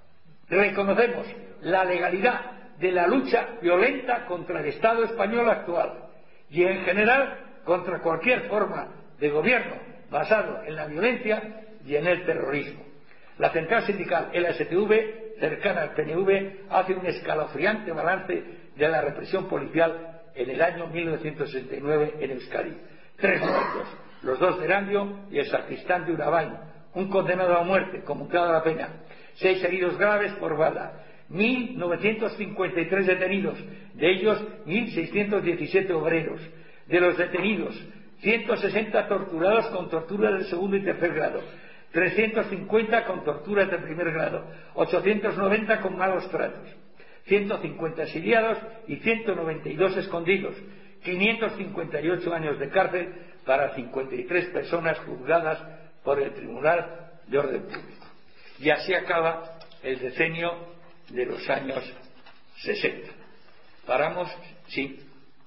Reconocemos la legalidad de la lucha violenta contra el Estado español actual y en general contra cualquier forma de gobierno basado en la violencia y en el terrorismo. La central sindical L S T V, cercana al P N V, hace un escalofriante balance de la represión policial en el año mil novecientos sesenta y nueve en Euskadi. Tres muertos, los dos de Erandio y el sacristán de Urabain, un condenado a muerte, conmutada la pena, seis heridos graves por bala, mil novecientos cincuenta y tres detenidos, de ellos mil seiscientos diecisiete obreros. De los detenidos, ciento sesenta torturados con torturas de segundo y tercer grado, trescientos cincuenta con torturas de primer grado, ochocientos noventa con malos tratos, ciento cincuenta exiliados y ciento noventa y dos escondidos, quinientos cincuenta y ocho años de cárcel para cincuenta y tres personas juzgadas por el Tribunal de Orden Público. Y así acaba el decenio de los años sesenta. Paramos, sí.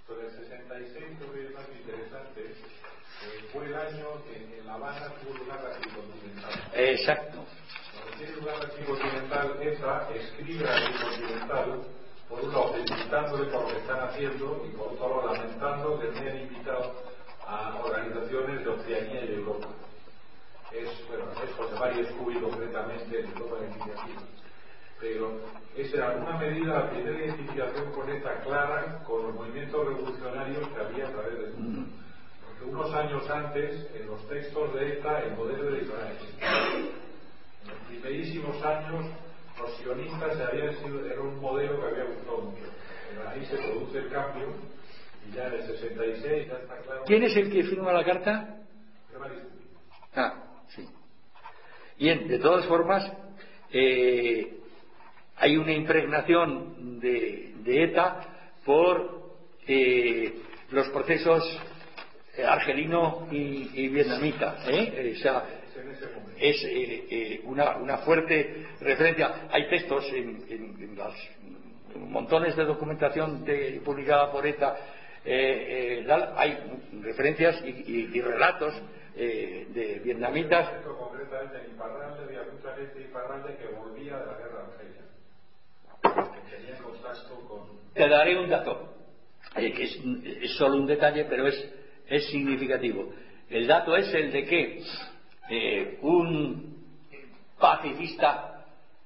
Sobre el sesenta y seis, creo que es más interesante, eh, fue el año que en La Habana tuvo lugar la Tricontinental. Exacto. Cuando tiene lugar la Tricontinental, ETA escribe a la Tricontinental, por un lado felicitándole por lo que están haciendo y por otro lado lamentando que no hayan invitado a organizaciones de Oceanía y de Europa. Es, bueno, es José María Escubi concretamente de toda la iniciativa. Pero es en alguna medida la primera identificación con ETA clara con los movimientos revolucionarios que había a través del mundo. Porque unos años antes, en los textos de ETA, el modelo de Israel. En los primerísimos años, los sionistas habían sido, era un modelo que había gustado mucho. Pero ahí se produce el cambio y ya en el sesenta y seis ya está claro. ¿Quién es el que firma la carta? José María Escubi. Ah, sí. Bien, de todas formas, eh, hay una impregnación de, de ETA por eh, los procesos argelino y, y vietnamita. ¿eh? O sea, es eh, eh, una, una fuerte referencia. Hay textos en, en, en las en montones de documentación de, publicada por ETA, eh, eh, hay referencias y, y, y relatos eh, de vietnamitas. Concretamente en Iparralde había mucha gente de Iparralde que volvía de la guerra de Argelia, que tenía contacto con... Te daré un dato, eh, que es, es solo un detalle, pero es, es significativo. El dato es el de que eh, un pacifista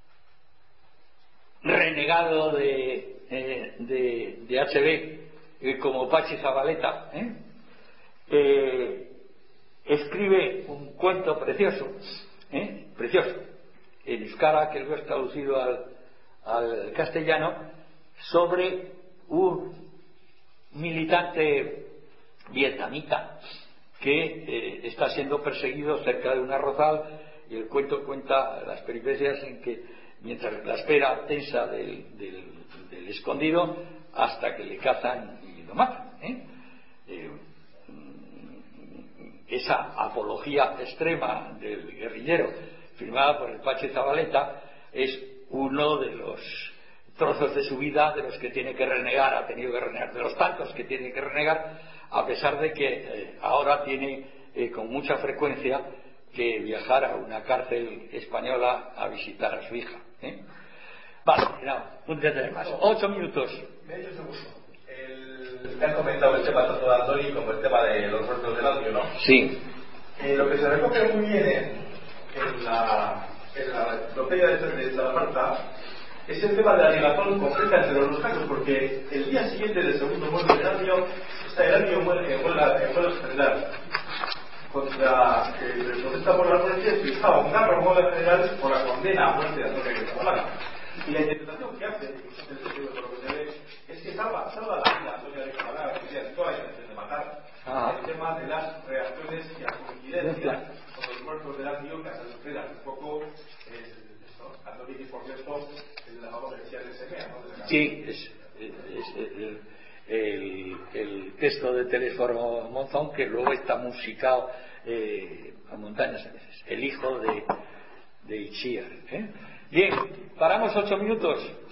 renegado de, eh, de, de H B, eh, como Pachi Zabaleta, ¿eh? Eh, escribe un cuento precioso, ¿eh? precioso, en euskara, que luego es traducido al, al castellano, sobre un militante vietnamita que eh, está siendo perseguido cerca de un arrozal, y el cuento cuenta las peripecias en que mientras la espera tensa del, del, del escondido hasta que le cazan y lo matan. ¿eh? Eh, esa apología extrema del guerrillero firmada por el Pachi Zabaleta es uno de los trozos de su vida de los que tiene que renegar, ha tenido que renegar, de los tantos que tiene que renegar, a pesar de que eh, ahora tiene eh, con mucha frecuencia que viajar a una cárcel española a visitar a su hija. ¿eh? Vale, no, un detalle más. Ocho minutos. Medio segundo. El, que han comentado el tema tanto de Andoni como el tema de los muertos del audio, ¿no? Sí. Eh, lo que se recoge muy bien en, en la en la enciclopedia de, de Salamanca es el tema de la ligación concreta entre los dos casos, porque el día siguiente del segundo muerto del año está el año en huelga general contra eh, protesta por la muerte, que estaba un carro en huelga general por la condena a muerte de Antonio de Zamora. Y la interpretación que hace, el sentido por lo que se ve, es que salva, salva la vida a Antonio de Zamora, que tiene toda la intención de matar, ah. el tema de las reacciones y las coincidencias con los muertos del año que hasta superan un poco el Andoni, por cierto, la famosa decía de Semea, ¿no? Sí, es, es, es el, el, el texto de Telésforo Monzón, que luego está musicado eh, a montañas a veces, el hijo de, de Itziar. ¿eh? Bien, paramos ocho minutos.